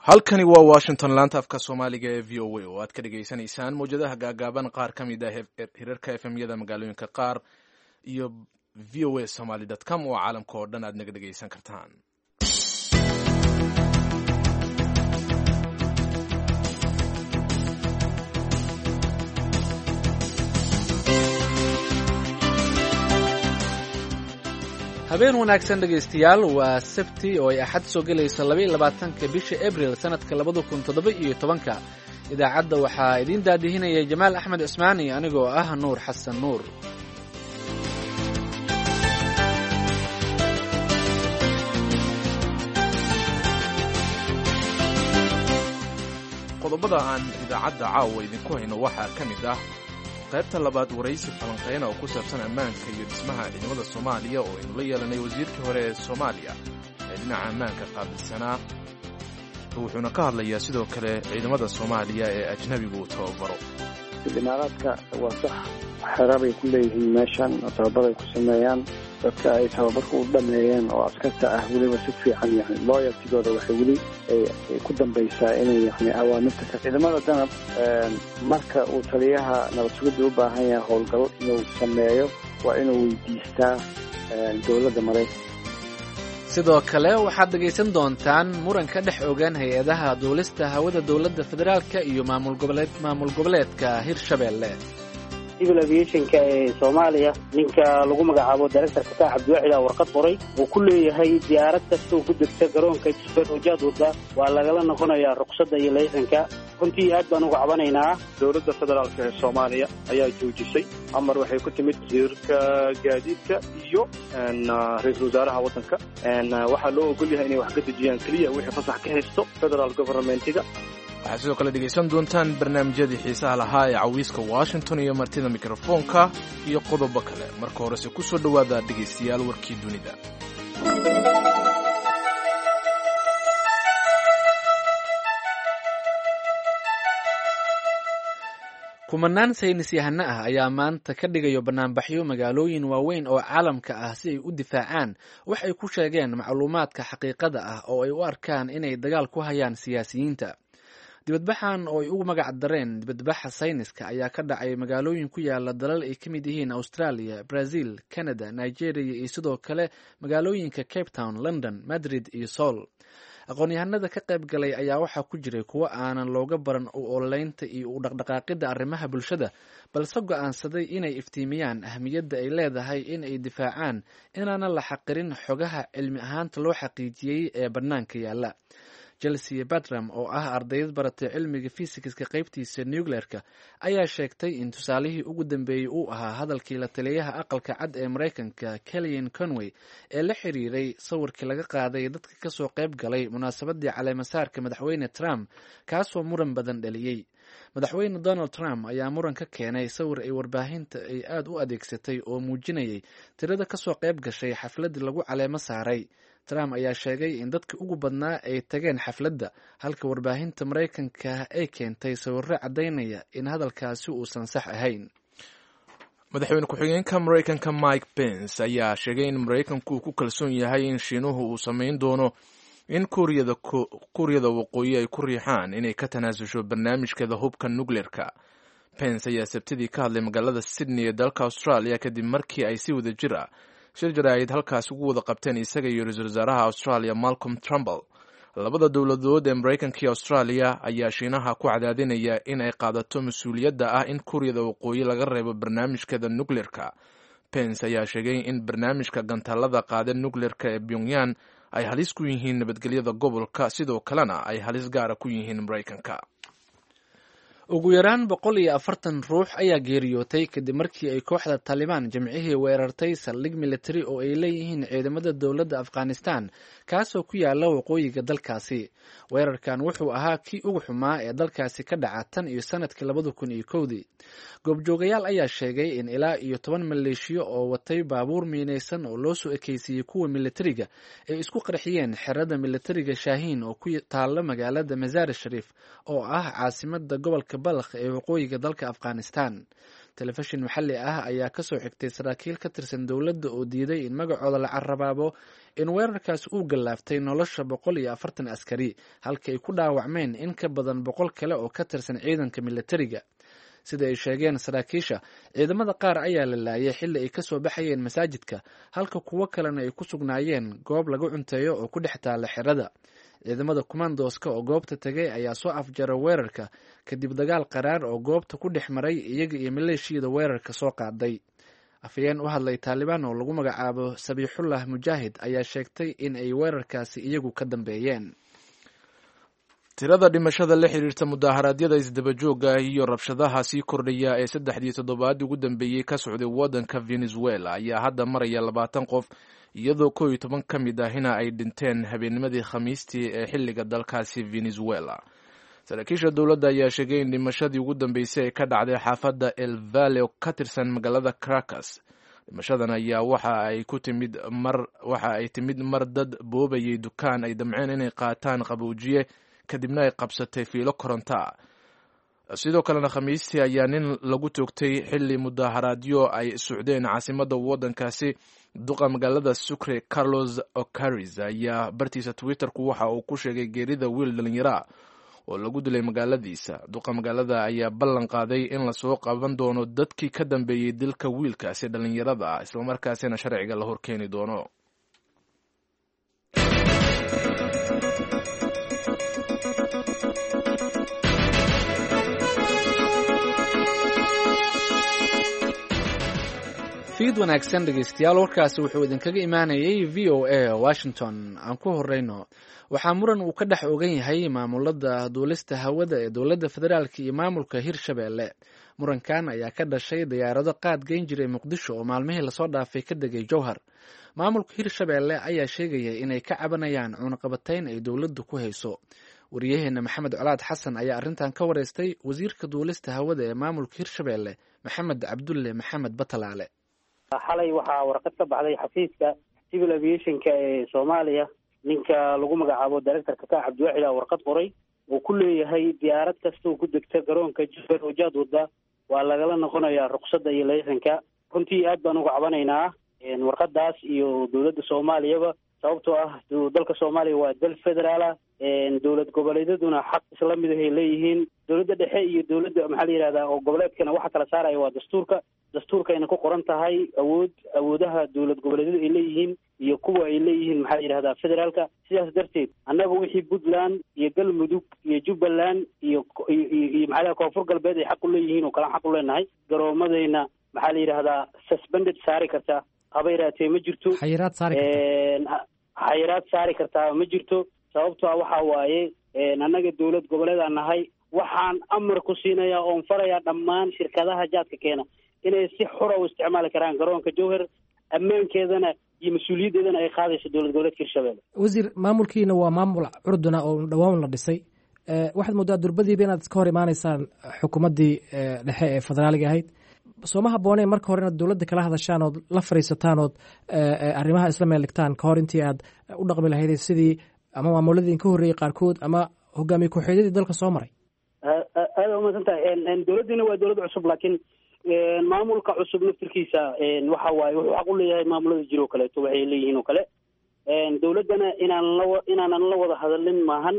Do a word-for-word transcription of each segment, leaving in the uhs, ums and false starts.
halkani waa washington laanta afka soomaaliga ee v o a oo aad ka dhagaysanaysaan mawjadaha gaagaaban qaar ka mid ah hirarka efemyada magaalooyinka qaar iyo v o a somaly com oo caalamka oo dhan aad naga dhagaysan kartaan. habeen wanaagsan dhegaystayaal, waa sabti oo ay axad soo gelayso labaiyo labaatanka bisha abril sanadka labada kun toddoba iyo tobanka. idaacadda waxaa idiin daadihinaya jamaal axmed cismaani anigoo ah nuur xasan nuur. qodobada aan idaacadda caawa idinku hayno waxaa ka mid ah qaybta labaad waraysi falanqeyna oo ku saabsan ammaanka iyo dhismaha ciidamada soomaaliya oo aynu la yeelanay wasiirkii hore ee soomaaliya ee dhinaca ammaanka qaabilsanaa. wuxuuna ka hadlayaa sidoo kale ciidamada soomaaliya ee ajnabigu uu tababaro. imaaraadka waa sax xerabay ku leeyihiin meeshan oo tababar ay ku sameeyaan dadka ay tababarka u dhameeyeen oo askarta ah weliba si fiican yani looyartigooda waxay weli ku dambaysaa inay yani awaamirta ka ciidamada danab marka uu taliyaha nabad sugidda u baahan yahay howlgal inuu sameeyo waa inuu weydiistaa dowladda maraykanka. sidoo kale waxaad dhegaysan doontaan muran ka dhex ogaan hay-adaha duulista hawada dowladda federaalka iyo maamul goboleed maamul goboleedka hirshabeelle. civil aviationka ee soomaaliya ninka lagu magacaabo directorka ka cabdiwaxid warqad qoray uu ku leeyahay diyaarad kasta oo ku degta garoonka jisbad wajaad wada waa lagala noqonayaa ruqsadda iyo laysanka. runtii aad baan uga cabanaynaa. dowladda federaalka ee soomaaliya ayaa joojisay amar waxay ku timid wasiirka gaadiidka iyo ra-iisul wasaaraha waddanka. waxaa loo ogol yahay inay wax ka dejiyaan keliya wixii fasax ka haysto federal governmentiga. waxaad sidoo kale dhegaysan doontaan barnaamijyadii xiisaha lahaa ee cawiiska washington iyo martida mikrofoonka iyo qodobo kale. marka horese ku soo dhowaada dhegaystayaal warkii dunida. kumanaan saynis yahano ah ayaa maanta ka dhigayo banaanbaxyo magaalooyin waaweyn oo caalamka ah si ay u difaacaan wax ay ku sheegeen macluumaadka xaqiiqada ah oo ay u arkaan inay dagaal ku hayaan siyaasiyiinta. dibadbaxan oo ay ugu magac dareen dibadbaxa sayniska ayaa ka dhacay magaalooyin ku yaala dalal ay ka mid yihiin australia, brazil, canada, nigeria iyo sidoo kale magaalooyinka cape town, london, madrid iyo seoul. aqoon-yahanada ka qayb galay ayaa waxaa ku jiray kuwo aanan looga baran u ololeynta iyo u dhaqdhaqaaqida arrimaha bulshada, balse go-aansaday inay iftiimiyaan ahmiyadda ay leedahay in ay difaacaan inaanan la xaqirin xogaha cilmi ahaanta loo xaqiijiyey ee bannaanka yaalla. chelsea batram oo ah ardayd baratay cilmiga fisikska qaybtiisa nucleerka ayaa sheegtay in tusaalihii ugu dambeeyey uu ahaa hadalkii la taliyaha aqalka cad ee maraykanka Kellyanne Conway ee la xiriiray sawirkii laga qaaday dadka kasoo qayb galay munaasabadii caleemasaarka madaxweyne Trump kaasoo muran badan dhaliyey. madaxweyne Donald Trump ayaa muran ka keenay sawir ay warbaahinta ay aad u adeegsatay oo muujinayay tirada kasoo qayb gashay xafladii lagu caleemo saaray. Trump ayaa sheegay in dadka ugu badnaa ay tageen xafladda halka warbaahinta maraykanka ay keentay sawirro caddaynaya in hadalkaasi uusan sax ahayn. madaxweyne ku-xigeenka maraykanka Mike Pence ayaa sheegay in maraykanku uu ku kalsoon yahay in shiinuhu uu samayn doono in kuuriyada kuuriyada waqooyi ay ku riixaan inay ka tanaasusho barnaamijkeeda hubka nucleerka. Pence ayaa sabtidii ka hadlay magaalada Sydney ee dalka Australia kadib markii ay si wada jir ah shir jaraa'id halkaas ugu wada qabteen isaga iyo ra-iisul wasaaraha Australia Malcolm Turnbull. labada dowladood ee Maraykanka iyo Australia ayaa shiinaha ku cadaadinaya in ay qaadato mas-uuliyadda ah in kuuriyada waqooyi laga reebo barnaamijkeeda nucleerka. Pence ayaa sheegay in barnaamijka gantaalada qaada nucleerka ee Pyongyang ay halis ku yihiin nabadgelyada gobolka, sidoo kalena ay halis gaara ku yihiin Maraykanka. ugu yaraan boqol iyo afartan ruux ayaa geeriyootay kadib markii ay kooxda Taliban jimcihii weerartay saldhig militari oo ay leeyihiin ciidamada dowladda Afghanistan kaasoo ku yaala waqooyiga dalkaasi. weerarkan wuxuu ahaa kii ugu xumaa ee dalkaasi ka dhaca tan iyo sanadkii labada kun iyo kowdii. goobjoogayaal ayaa sheegay in ilaa iyo toban maleeshiyo oo watay baabuur miinaysan oo loo soo ekeysiiyey kuwa militariga ay isku qarxiyeen xerada militariga Shaahiin oo ku taalla magaalada Mazaar Sharif oo ah caasimada gobolka Balkh ee waqooyiga dalka Afghanistan. telefishin maxalli ah ayaa kasoo xigtay saraakiil ka tirsan dowladda oo diiday in magacooda la carabaabo in weerarkaas uu gallaaftay nolosha boqol iyo afartan askari halka ay ku dhaawacmeen in ka badan boqol kale oo ka tirsan ciidanka militariga. sida ay sheegeen saraakiisha, ciidamada qaar ayaa la laayay xilli ay kasoo baxayeen masaajidka, halka kuwo kalena ay ku sugnaayeen goob lagu cunteeyo oo ku dhex taalla xerada. ciidamada kumandoska oo goobta tegay ayaa soo afjara weerarka kadib dagaal qaraar oo goobta ku dhex maray iyaga iyo maleeshiyada weerarka soo qaaday. afhayeen u hadlay taalibaan oo lagu magacaabo sabiixullah mujaahid ayaa sheegtay in ay weerarkaasi iyagu ka dambeeyeen. tirada dhimashada la xiriirta mudaharaadyada isdabajooga iyo rabshadaha sii kordhaya ee saddexdii toddobaadii ugu dambeeyey ka socday waddanka venezuela ayaa hadda maraya labaatan qof, iyadoo kow iyo toban ka mid ahina ay dhinteen habeennimadii khamiistii ee xilliga dalkaasi venezuela. saraakiisha dowladda ayaa sheegay in dhimashadii ugu dambeysay ay ka dhacday xaafadda el valle oo ka tirsan magaalada Caracas. dhimashadan ayaa waxa ay ku timid mar waxa ay timid mar dad boobayay dukaan ay damceen inay qaataan qaboojiye kadibna ay qabsatay fiilo koronta. sidoo kalena khamiistii ayaa nin lagu toogtay xilli mudaharaadyo ay socdeen caasimadda waddankaasi. duqa magaalada Sucre Carlos Ocariz ayaa bartiisa Twitterku waxa uu ku sheegay geerida wiil dhalinyaro oo lagu dilay magaaladiisa. duqa magaalada ayaa ballan qaaday in lasoo qaban doono dadkii ka dambeeyey dilka wiilkaasi dhalinyarada ah, islamarkaasina sharciga la horkeeni doono. fiid wanaagsan dhegeystayaal, warkaasi wuxuu idinkaga imaanayay v o a Washington. aan ku horeyno, waxaa muran uu ka dhex ogan yahay maamulada duulista hawada ee dowladda federaalk iyo maamulka Hirshabelle. murankan ayaa ka dhashay diyaarado qaad geyn jiray Muqdisho oo maalmihii lasoo dhaafay ka degay Jowhar. maamulka Hirshabelle ayaa sheegaya inay ka cabanayaan cunaqabatayn ay dowladdu ku hayso. wariyaheena Maxamed Colaad Xasan ayaa arrintan ka wareystay wasiirka duulista hawada ee maamulka Hirshabelle, Maxamed Cabdulle Maxamed Batalaale. xalay waxaa warqad ka baxday xafiiska civil aviationka ee Soomaaliya, ninka lagu magacaabo directorka ka Cabdiwaxid aa warqad qoray oo ku leeyahay diyaarad kasta oo ku degta garoonka Jowhar oo jaad wada waa lagala noqonayaa ruqsadda iyo laysanka. runtii aad baan uga cabanaynaa warqadaas iyo dowladda Soomaaliyaba, sababtoo ah dalka Soomaaliya waa dal federaal ah, dowlad goboleedyaduna xaq isla mid ah ay leeyihiin. dowladda dhexe iyo dowladda maxaa la yidhahdaa oo goboleedkana waxa kala saaraya waa dastuurka dastuurkayna ku qoran tahay awood awoodaha dowlad goboleedyadu ay leeyihiin iyo kuwa ay leeyihiin maxaa la yidhahdaa federaalka. sidaas darteed annaga wixii Puntland iyo Galmudug iyo Jubbaland iyo iyo maxaa la koonfur galbeed ay xaq u leeyihiin oo kala xaq u leenahay, garoomadayna maxaa la yidhahdaa suspended saari kartaa haba yaraatee ma jirto. xayiraad saari kartaa xayiraad saari kartaa ma jirto. sababtoo ah waxaa waaye annaga dowlad goboleedaan nahay, waxaan amar ku siinayaa oon farayaa dhammaan shirkadaha jaadka keena inay si xura u isticmaali karaan garoonka Jowhar, ammaankeedana iyo mas-uuliyaddeedana ay qaadayso dowlad goboleedka Hirshabelle. wasiir, maamulkiina waa maamul curduna oo dhawaan la dhisay. waxaad moodaa durbadiiba inaad iska hor imaanaysaan xukuumaddii dhexe ee federaaliga ahayd. sooma habbooneen marka hore inaad dowladda kala hadashaan ood la fadhiisataan ood arrimaha isla meel dhigtaan ka hor intii aad u dhaqmi lahayd sidii ama maamuladii ka horreeyey qaarkood ama hogaamiye ku-xigeenadii dalka soo maray. aada umahadsan tahay. dowladdiina waa dowlad cusub, laakiin maamulka cusub naftirkiisa waxa waaye wuxuu xaq u leeyahay maamulada jiro kaleeto waxay leeyihiin oo kale. dowladdana inaan la inaanan la wada hadalin maahan.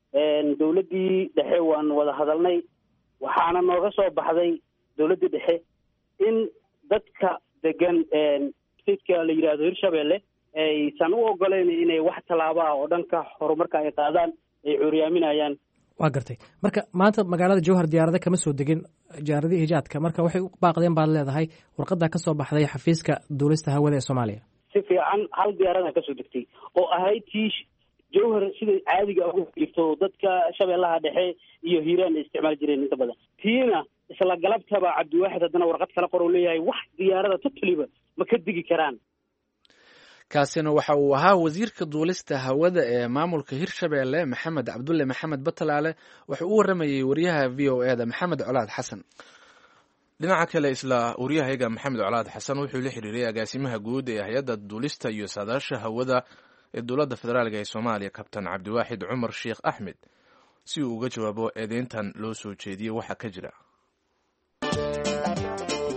dowladdii dhexe waan wada hadalnay, waxaana nooga soo baxday dowladdii dhexe in dadka degan stateka la yidhaahdo Hirshabelle aysan u ogoleyn inay wax tallaabo ah oo dhanka horumarka ay qaadaan ay curyaaminayaan. waa gartay. marka maanta magaalada Jowhar diyaarada kama soo degin, diyaaradii hijaadka, marka waxay u baaqdeen baad leedahay warqadda ka soo baxday xafiiska duulista hawada ee Soomaaliya. si fiican hal diyaarada ka soo degtay oo ahayd tii Jowhar sida caadiga ugu jirto dadka Shabeellaha Dhexe iyo Hiiraan ay isticmaal jireen inta badan. tiina isla galabtaba Cabdiwaxid haddana warqad kala qor oo leeyahay wax diyaarada totaliba ma ka digi karaan. kaasina waxa uu ahaa wasiirka duulista hawada ee maamulka Hirshabelle, Maxamed Cabdulle Maxamed Batalaale. wuxuu u waramayay wariyaha v o a da Maxamed Colaad Xasan. dhinaca kale, isla wariyahayaga Maxamed Colaad Xasan wuxuu la xiriiray agaasimaha guud ee hay'adda duulista iyo saadaasha hawada ee dowladda federaalka ee Soomaaliya, Kabtan Cabdiwaxid Cumar Sheekh Axmed, si uu uga jawaabo eedeyntan loo soo jeediyey waxa ka jira.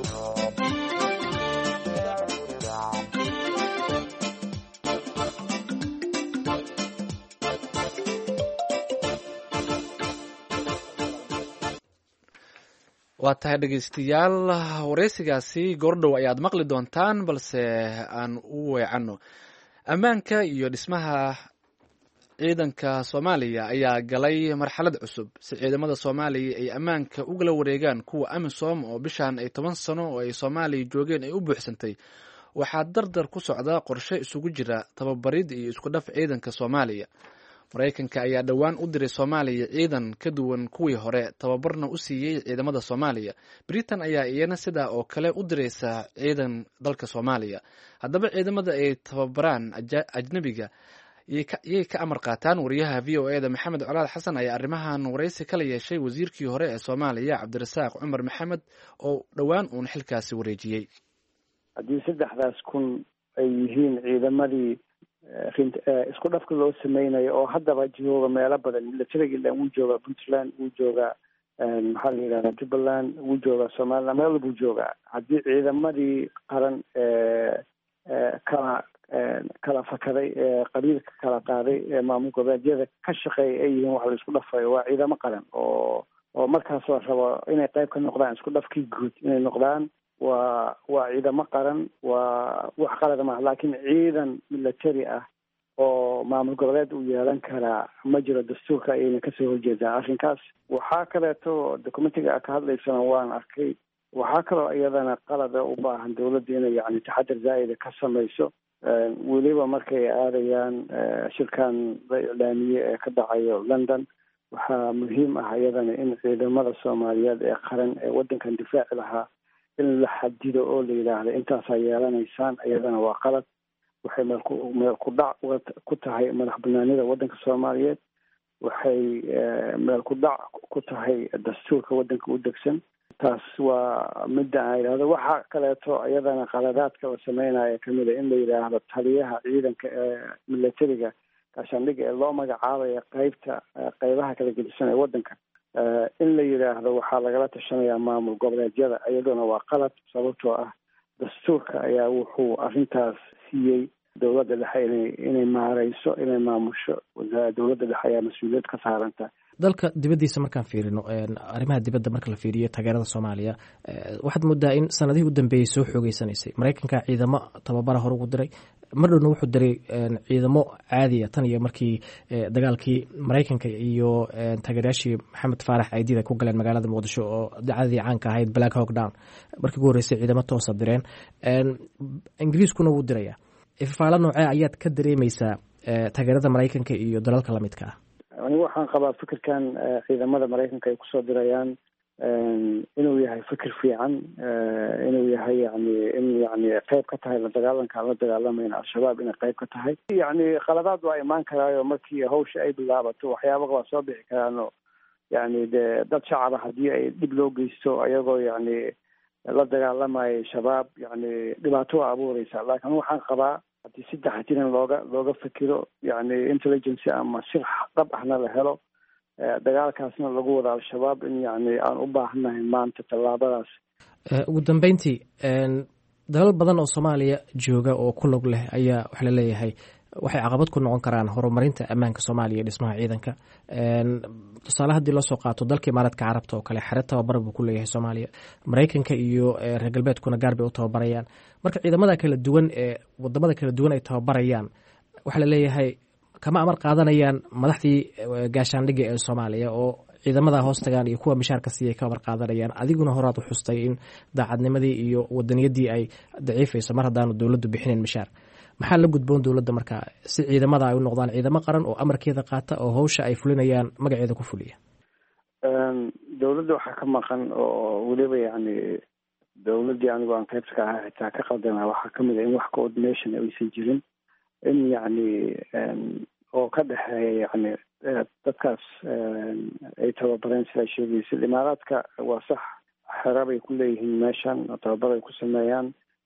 waa tahay dhegeystayaal, wareysigaasi goordhow ayaad maqli doontaan, balse aan u weecanno. Ammaanka iyo dhismaha ciidanka Soomaaliya ayaa galay marxalad cusub si ciidamada Soomaaliya ay ammaanka ugala wareegaan kuwa AMISOM oo bishaan ay toban sano oo ay Soomaaliya joogeen ay u buuxsantay. Waxaa dardar ku socda qorshe isugu jira tababarid iyo isku dhaf ciidanka Soomaaliya. Mareykanka ayaa dhowaan u diray Soomaaliya ciidan ka duwan kuwii hore, tababarna u siiyey ciidamada Soomaaliya. Britain ayaa iyana sidaa oo kale u diraysa ciidan dalka Soomaaliya. Haddaba ciidamada ay tababaraan ajnabiga yay ka amar qaataan. Wariyaha V O A da Maxamed Colaad Xasan ayaa arrimahan wareysi kala yeeshay wasiirkii hore ee Soomaaliya Cabdirasaaq Cumar Maxamed oo dhowaan uun xilkaasi wareejiyey. haddii saddexdaas kun ay yihiin ciidamadii isku dhafka loo sameynayo oo haddaba jooga meelo badan, militariga ilan wuu joogaa Puntland, wuu joogaa maxaa la yidhahdaa Jubbaland, wuu joogaa Somaliland, meel walbuu joogaa. haddii ciidamadii qaran kala kala fakaday qabiilka kala qaaday maamul goboleedyada ka shaqeeya ay yihiin wax la isku dhafayo, waa ciidamo qaran oo oo markaas la rabo inay qayb ka noqdaan isku dhafkii guud inay noqdaan. waa waa ciidamo qaran, waa wax qalada maaha, laakiin ciidan military ah oo maamul goboleed uu yeelan karaa ma jiro. dastuurka ayayna kasoo horjeedaa arrinkaas. waxaa kaleeto documentiga ka hadlaysana waan arkay. waxaa kaloo iyadana qalada u baahan dawladda inay yani taxadar zaa'ida ka samayso, weliba markay aadayaan shirkan la iclaamiyey ee ka dhacayo London. waxaa muhiim ah iyadana in ciidamada Soomaaliyeed ee qaran ee wadankan difaaci lahaa in la xadido oo la yidhaahdo intaasaa yeelanaysaan. iyadana waa qalad. waxay meel ku meel ku dhac ku tahay madax banaanida wadanka Soomaaliyeed. waxay meel ku dhac ku tahay dastuurka wadanka u degsan. taas waa midda aan yidhaahdo. waxaa kaleeto iyadana qaladaadka la sameynaya kamid a in la yidhaahdo taliyaha ciidanka ee militariga gaashaandhigga ee loo magacaabaya qeybta qeybaha kala gedisan ee wadanka, in la yidhaahdo waxaa lagala tashanayaa maamul goboleedyada. iyaduna waa qalad, sababtoo ah dastuurka ayaa wuxuu arrintaas siiyey dowladda dhexe inay inay maareyso, inay maamusho. dowladda dhexe ayaa mas-uuliyad ka saaranta. dalka dibaddiisa markaan fiirino, arrimaha dibadda marka la fiiriyo taageerada Soomaaliya, waxaad moodaa in sanadihii u dambeeyey soo xoogeysanaysay. Mareykanka ciidamo tababara hore ugu diray, mar dhowna wuxuu diray ciidamo caadiya tan iyo markii dagaalkii Mareykanka iyo taageerayaashii Maxamed Faarax Aydida ku galeen magaalada Muqdisho oo dacadii caanka ahayd Black Hawk Down. markii ugu horreysay ciidamo toosa direen. Ingiriiskuna wuu diraya. ifafaalo noocee ayaad ka dareemaysaa taageerada Mareykanka iyo dalalka lamidka ah? anigu waxaan qabaa fikirkan ciidamada Mareykanka ay kusoo dirayaan inuu yahay fikir fiican, inuu yahay yani in yani qayb ka tahay la dagaalanka aan la dagaalamayna al-shabaab inay qayb ka tahay. yani qaladaad waa imaan karaayo markii hawsha ay bilaabato waxyaaba waa soo bixi karaano yani de dad shacaba haddii ay dhib loo geysto ayagoo yani la dagaalamayo shabaab yani dhibaato waa abuureysa. laakiin waxaan qabaa haddii si taxadiran looga looga fikiro yani intelligence ama sir dhab ahna la helo, dagaalkaasna lagu wada al-shabaab in yani aan u baahannahay maanta tallaabadaas. ugu dambeyntii, dalal badan oo Soomaaliya jooga oo ku lug leh ayaa waxa la leeyahay waxay caqabad ku noqon karaan horumarinta ammaanka Soomaaliya iyo dhismaha ciidanka. tusaale haddii loo soo qaato dalka Imaaraadka Carabta oo kale, xero tababar buu ku leeyahay Soomaaliya. Mareykanka iyo reer galbeedkuna gaar bay u tababarayaan. marka ciidamada kala duwan ee wadamada kala duwan ay tababarayaan, waxa la leeyahay kama amar qaadanayaan madaxdii gaashaandhigga ee Soomaaliya oo ciidamada hoos tagaan iyo kuwa mishaarka siiyay ka amar qaadanayaan. adiguna horaad u xustay in daacadnimadii iyo wadaniyadii ay daciifayso mar haddaanu dowladdu bixinin mishaar. maxaa la gudboon dowladda marka si ciidamada ay u noqdaan ciidamo qaran oo amarkeeda qaata oo hawsha ay fulinayaan magaceeda ku fuliya? dowladda waxaa ka maqan oo weliba yani dowladdii anigu aan qaybta ka ahaa xitaa ka qaldana waxaa kamid a in wax coordination aysan jirin, in yani oo ka dhexeeya yani dadkaas ay tababareen sida sheegaysa. imaaraadka waa sax, xera bay ku leeyihiin meeshan oo tababar ay ku sameeyaan.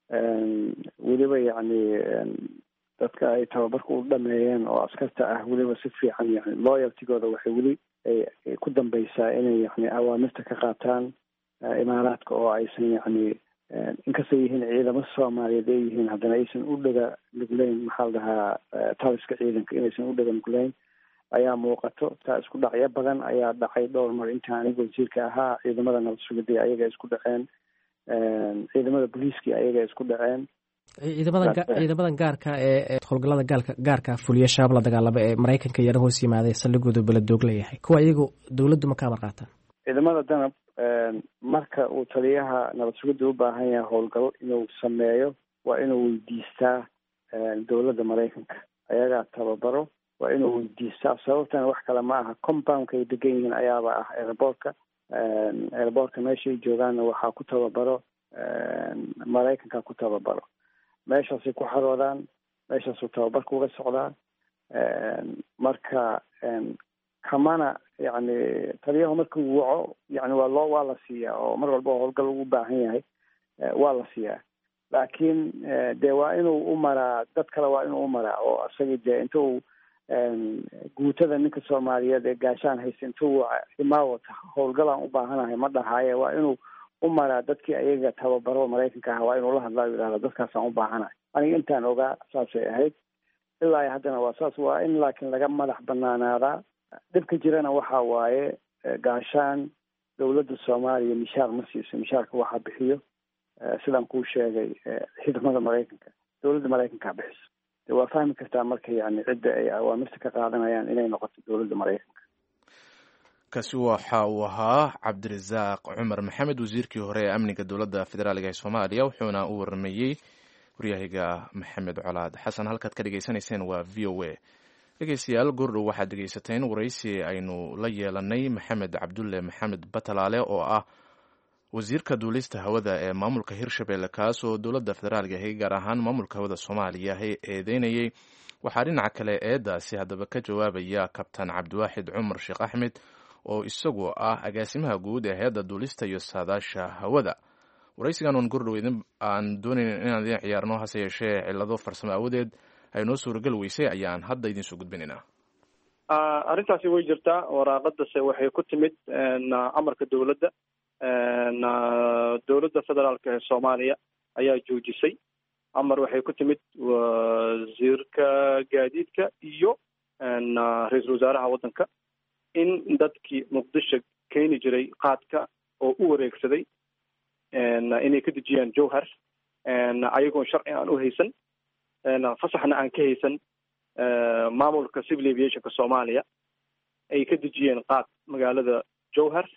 weliba yani dadka ay tababarka u dhameeyeen oo askarta ah weliba si fiican yani loyaltigooda waxay weli ay ku dambeysaa inay yani awaamirta ka qaataan imaaraadka oo aysan yani inkastay yihiin ciidamo Soomaaliyeed ay yihiin haddana aysan u dhaga nugleyn maxaa la dhahaa taliska ciidanka inaysan u dhaga nugleyn. ayaa muuqato. taa isku dhacyo badan ayaa dhacay dhowr mar inta aniga wasiirka ahaa. ciidamada nabad sugidii ayaga isku dhaceen, ciidamada booliiskii ayaga isku dhaceen. ciidamadan ciidamadan gaarka ee howlgallada gaalka gaarka fuliya shabaab la dagaalama ee maraykanka iyana hoos yimaaday saldhigooda beledoog leeyahay, kuwa iyagu dawladdu ma ka amar qaataan? ciidamada danab marka uu taliyaha nabad sugidda u baahan yahay howlgal inuu sameeyo waa inuu weydiistaa dawladda maraykanka, ayagaa tababaro, waa inuu weydiistaa. sababtana wax kale ma aha, compoundka ay degan yihiin ayaaba ah airboortka. airboortka meeshay joogaanna waxaa ku tababaro maraykanka ku tababaro. meeshaasay ku xaroodaan, meeshaasuu tababarka uga socdaa. marka kamana yani taliyahu marka uu waco yani waa loo waa la siiyaa, oo mar walba howlgal ugu baahan yahay waa la siiyaa. laakiin dee waa inuu u maraa, dad kale waa inuu u maraa, oo isagii dee inta uu guutada ninka soomaaliyeed ee gaashaan haysta inta uu imaawata howlgalaan u baahanahay ma dhahaaye, waa inuu u maraa dadkii ayaga tababaro maraykanka ah, waa inuu la hadlaa yidhahda dadkaasaan u baahanahay. aniga intaan ogaa saasay ahayd, ilaa haddana waa saas. waa in laakiin laga madax banaanaadaa. dhibka jirana waxa waaye gaashaan dawladda soomaaliya mishaar ma siiso. mishaarka waxaa bixiyo sidaan kuu sheegay ciidamada maraykanka, dawladda maraykanka bixiso. de waa fahmi kartaa marka yani cidda ay awaamirta ka qaadanayaan inay noqoto dawladda maraykanka. kaasi waxa uu ahaa cabdirasaaq cumar maxamed, wasiirkii hore ee amniga dowladda federaaliga ee soomaaliya, wuxuuna u warrameeyey waryahiga maxamed colaad xasan. halkaad ka dhegaysanayseen waa v o a. dhegeystayaal goordhow waxaad dhegeysateen waraysi aynu la yeelanay maxamed cabdulle maxamed batalaale oo ah wasiirka duulista hawada ee maamulka hirshabelle, kaas oo dowladda federaaliga ahi gaar ahaan maamulka hawada soomaaliya eedeynayay. waxaa dhinaca kale eedaasi haddaba ka jawaabaya kabtan cabdiwaaxid cumar sheekh axmed oo isagu ah agaasimaha guud ee hay-adda duulista iyo saadaasha hawada. waraysigan oon goordhow aan doonayn inaan idin ciyaarno, hase yeeshee cillado farsamo awadeed ay noo suuragal weysay ayaan hadda idin soo gudbinaynaa. arrintaasi way jirtaa. waraaqadase waxay ku timid amarka dawladda. dawladda federaalka ee soomaaliya ayaa joojisay. amar waxay ku timid wasiirka gaadiidka iyo ra-iisul wasaaraha waddanka in dadkii muqdisho keeni jiray qaadka oo u wareegsaday inay ka dejiyaan jowhar ayagoon sharci aan u haysan, fasaxna aan ka haysan maamulka civil aviationka soomaaliya, ay ka dejiyeen qaad magaalada jowhar.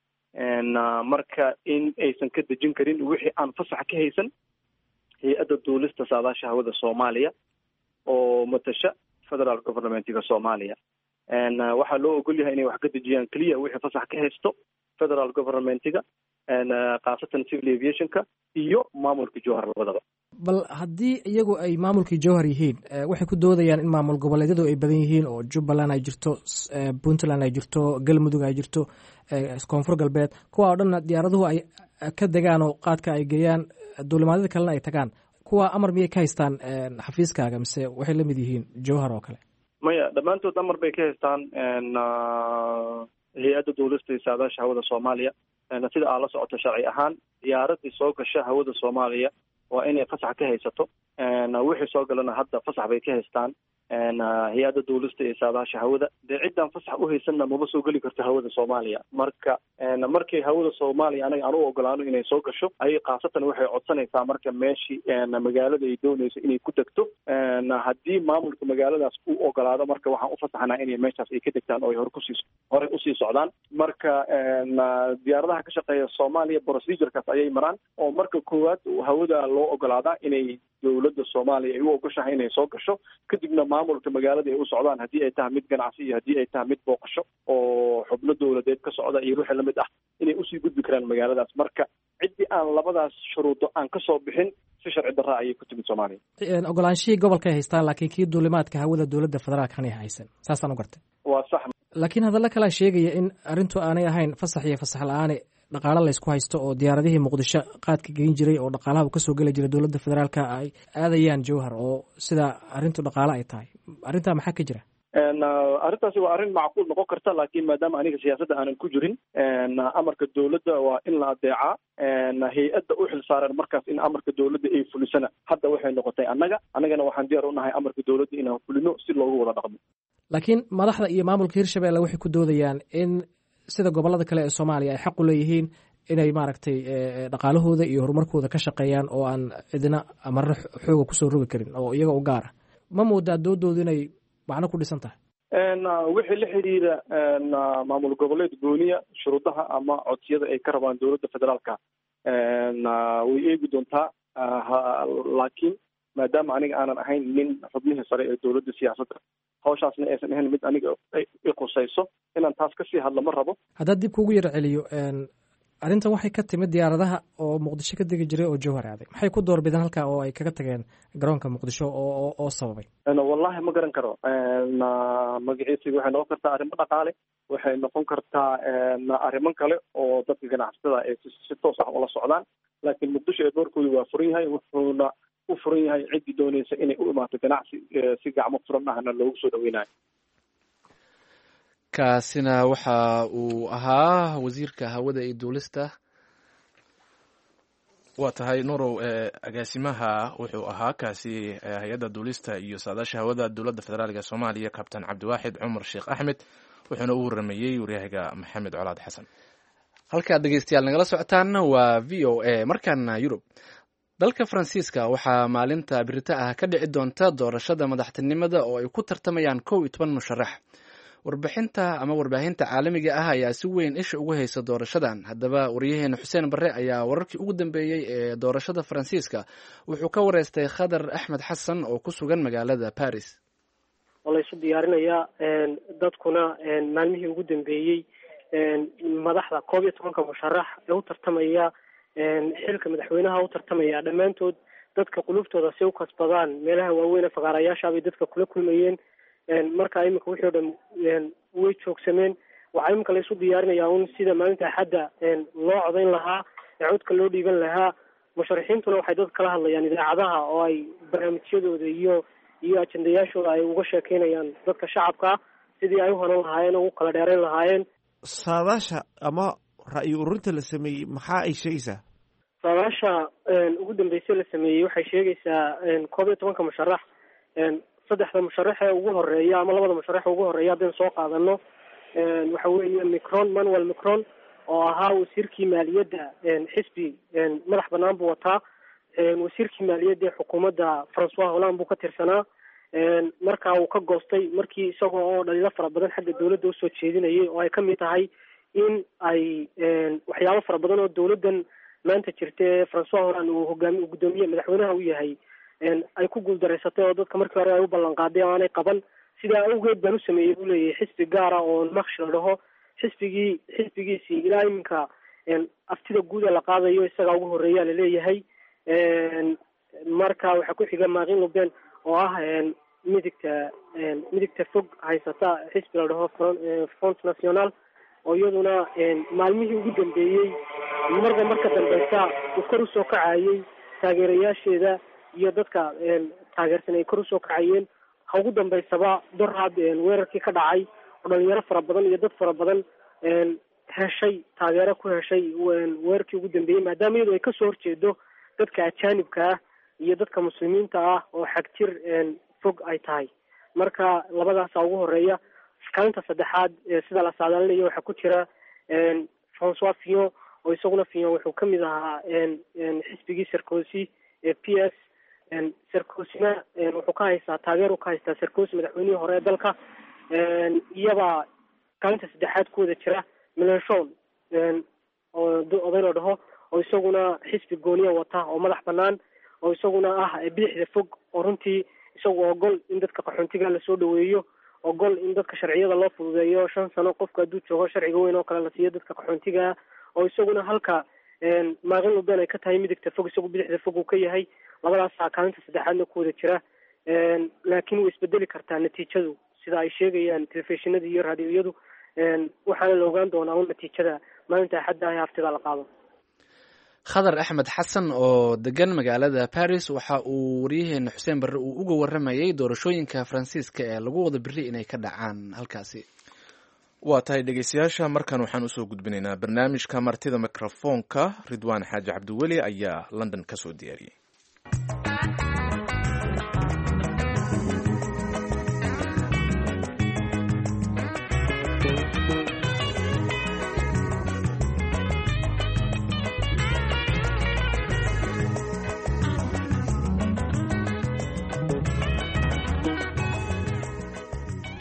marka in aysan ka dejin karin wixii aan fasax ka haysan hay-adda duulista saadaasha hawada soomaaliya oo matasha federal governmentiga soomaaliya. waxaa loo ogol yahay inay wax ka dejiyaan keliya wixii fasax ka haysto federal governmentiga, khaasatan civil aviationka iyo maamulka jowhar labadaba. bal haddii iyagu ay maamulkii jowhar yihiin, waxay ku doodayaan in maamul goboleedyadu ay badan yihiin, oo jubbaland ay jirto, puntland ay jirto, galmudug ay jirto, koonfur galbeed, kuwa oo dhanna diyaaraduhu ay ka degaan oo qaadka ay geeyaan, duulimaadyada kalena ay tagaan. kuwa amar miyay ka haystaan xafiiskaaga, mise waxay la mid yihiin jowhar oo kale? maya, dhammaantood amar bay ka haystaan hay-adda duulista iyo saadaasha hawada soomaaliya. sida aa la socoto sharci ahaan diyaaradii soo gasha hawada soomaaliya waa inay fasax ka haysato. wixii soo galana hadda fasax bay ka haystaan hay-adda duulista iyo saadaasha hawada. dee ciddaan fasax u haysanna maba soo geli karto hawada soomaaliya. marka markay hawada soomaaliya anaga aan u ogolaano inay soo gasho, ayay khaasatan waxay codsanaysaa marka meeshii magaalada ay doonayso inay ku degto. haddii maamulka magaaladaas u ogolaado, marka waxaan u fasaxnaa inay meeshaas ay ka degtaan oo ay hore kusii horey usii socdaan. marka diyaaradaha ka shaqeeya soomaaliya procedurekaas ayay maraan, oo marka koowaad hawada loo ogolaadaa inay dowladda soomaaliya ay u ogoshahay inay soo gasho, kadibna maamulka magaalada ay u socdaan, haddii ay tahay mid ganacsi iyo haddii ay tahay mid booqasho oo xubno dowladeed ka socda iyo wixii lamid ah, inay usii gudbi karaan magaaladaas. marka ciddii aan labadaas shuruudo aan ka soo bixin si sharci darra ayay ku timid soomaaliya. ogolaanshihii gobolkay haystaan, laakiin kii duulimaadka hawada dowladda federaalka anay haysan, saasaan u gartay. waa sax. laakiin hadalla kalaa sheegaya in arrintu aanay ahayn fasax iyo fasax la-aane dhaqaalo laysku haysto, oo diyaaradihii muqdisho qaadka geyn jiray oo dhaqaalaha uu kasoo geli jiray dowladda federaalka ay aadayaan jowhar, oo sida arrintu dhaqaalo ay tahay. arrintaa maxaa ka jira? arrintaasi waa arrin macquul noqon karta, laakiin maadaama aniga siyaasadda aanan ku jirin, amarka dowladda waa in la adeecaa. hay-adda u xil saaran markaas in amarka dowladda ay fulisana hadda waxay noqotay annaga annagana waxaan diyaar u nahay amarka dowladda inaan fulino si loogu wada dhaqmo. laakiin madaxda iyo maamulka hirshabelle waxay ku doodayaan in sida gobolada kale ee soomaaliya ay xaq u leeyihiin inay maaragtay dhaqaalahooda iyo horumarkooda ka shaqeeyaan oo aan cidina marna xooga kusoo rogi karin oo iyaga u gaara ma moodaa doodoodu inay macno ku dhisan tahay wixii la xidhiira maamul goboleed gooniya shuruudaha ama codsiyada ay ka rabaan dowladda federaalka way eegi doontaa laakiin maadaama aniga aanan ahayn nin xubnihii sare ee dowladda siyaasadda hawshaasna aysan ahayn mid aniga i qusayso inaan taas kasii hadla ma rabo. haddaad dib kuugu yar celiyo arrintan waxay ka timid diyaaradaha oo muqdisho ka degi jiray oo jowhar aaday maxay ku doorbideen halkaa oo ay kaga tageen garoonka muqdisho oo oo sababay wallahi ma garan karo magaciisi waxay noqon kartaa arrimo dhaqaale waxay noqon kartaa arrimo kale oo dadka ganacsatada ay si toos ah ula socdaan laakiin muqdisho ee doorkoodu waa furan yahay wuxuuna u furan yahay ciddii doonaysa inay u imaato ganacsi si gacmo furan ahna loogu soo dhaweynayo. kaasina waxa uu ahaa wasiirka hawada iyo duulista. waa tahay nurow agaasimaha wuxuu ahaa kaasi hay-adda duulista iyo saadaasha hawada dowladda federaalka soomaaliya kabtan cabdiwaaxid cumar sheekh axmed wuxuuna u waramayey waryahaga maxamed colaad xasan. halkaad dhegeystayaal nagala socotaana waa v o a. markaana yurub dalka faransiiska waxaa maalinta birita ah ka dhici doonta doorashada madaxtinimada oo ay ku tartamayaan kow iyo toban musharax. warbixinta ama warbaahinta caalamiga ah ayaa si weyn isha ugu haysa doorashadan. haddaba waryaheena xuseen barre ayaa wararkii ugu dambeeyey ee doorashada faransiiska wuxuu ka wareystay khadar axmed xasan oo ku sugan magaalada paris. oo laysu diyaarinayaa dadkuna maalmihii ugu dambeeyey madaxda koob iyo tobanka musharax ee u tartamaya xilka madaxweynaha u tartamaya dhammaantood dadka quluftooda si u kasbadaan meelaha waaweyn ee faqaarayaasha bay dadka kula kulmayeen. marka iminka wixii o dhan way joogsameen. waxaa iminka laysu diyaarinayaa un sida maalinta axadda loo codayn lahaa ee codka loo dhiiban lahaa. musharaxiintuna waxay dadka kala hadlayaan idaacadaha oo ay barnaamijyadooda iyo iyo ajendayaashooda ay uga sheekeynayaan dadka shacabka sidii ay u hanan lahaayeen oo u kala dheerayn lahaayeen. saadaasha ama ra'yi ururinta la sameeyey maxaa ay sheegaysaa? saadaasha ugu dambeysay la sameeyey waxay sheegaysaa koob iyo tobanka musharax saddexda musharax ee ugu horeeya ama labada musharax ugu horeeya haddaynu soo qaadano waxa weeye Macron Manuel Macron oo ahaa wasiirkii maaliyadda xisbi madax banaan buu wataa. wasiirkii maaliyadda xukuumadda François Hollande buu ka tirsanaa. markaa uu ka goostay markii isagoo oo dhaliilo fara badan xagga dowladda usoo jeedinayay oo ay ka mid tahay in ay waxyaabo fara badan oo dowladdan maanta jirta ee François Hollande uu hogaamiye gudoomiye madaxweynaha u yahay ay ku guuldareysatay oo dadka markii hore ay u ballan qaaday oo aanay qaban. sidaa awgeed baan u sameeyey buu leeyahay xisbi gaara oo naqsh la dhaho. xisbigii xisbigiisii ilaa iminka aftida guud ee la qaadayo isagaa ugu horreeyaa laleeyahay. marka waxaa ku xiga Marine Le Pen oo ah midigta midigta fog haysata xisbi la dhaho Front National oo iyaduna maalmihii ugu dambeeyey marba marka dambeysa uu kor usoo kacayay taageerayaasheeda iyo dadka taageersan ay kor usoo kacayeen. ha ugu dambeysaba dorhad weerarkii ka dhacay oo dhalinyaro fara badan iyo dad fara badan heshay taageero ku heshay weerarkii ugu dambeeyey maadaama iyadu ay kasoo horjeedo dadka ajaanibka ah iyo dadka muslimiinta ah oo xagjir fog ay tahay. marka labadaasa ugu horeeya. kaalinta saddexaad sida la saadaalinayo waxaa ku jira François Fillon oo isaguna Fillon wuxuu ka mid ahaa xisbigii Sarkozy ee P S. Sarkozyna wuxuu ka haystaa taageer uu ka haystaa Sarkozy madaxweynihii hore ee dalka. iyaba kaalinta saddexaad ku wada jira Mélenchon oo oday la dhaho oo isaguna xisbi gooniya wata oo madax banaan oo isaguna ah bidixda fog oo runtii isagu ogol in dadka qaxoontiga la soo dhaweeyo ogol in dadka sharciyada loo fududeeyo shan sano qofka hadduu joogo sharciga weyn oo kale la siiyo dadka qaxoontiga oo isaguna halka Marine Le Pen ay ka tahay midigta fog isagu bidixda fog uu ka yahay. labadaas kaalinta saddexaadna ku wada jira laakiin way isbedeli kartaa natiijadu sida ay sheegayaan telefishinada iyo raadiyooyadu. waxaana la ogaan doonaa un natiijada maalinta axadda ah ee haftida la qaado. khadar axmed xasan oo degan magaalada Paris waxa uu waryaheena xuseen barre uu uga waramayay doorashooyinka Faransiiska ee lagu wada biri inay ka dhacaan halkaasi. waa tahay dhegeystayaasha markan waxaan usoo gudbinaynaa barnaamijka martida mikrofoonka. ridwaan xaaji cabdiweli ayaa London ka soo diyaariyey.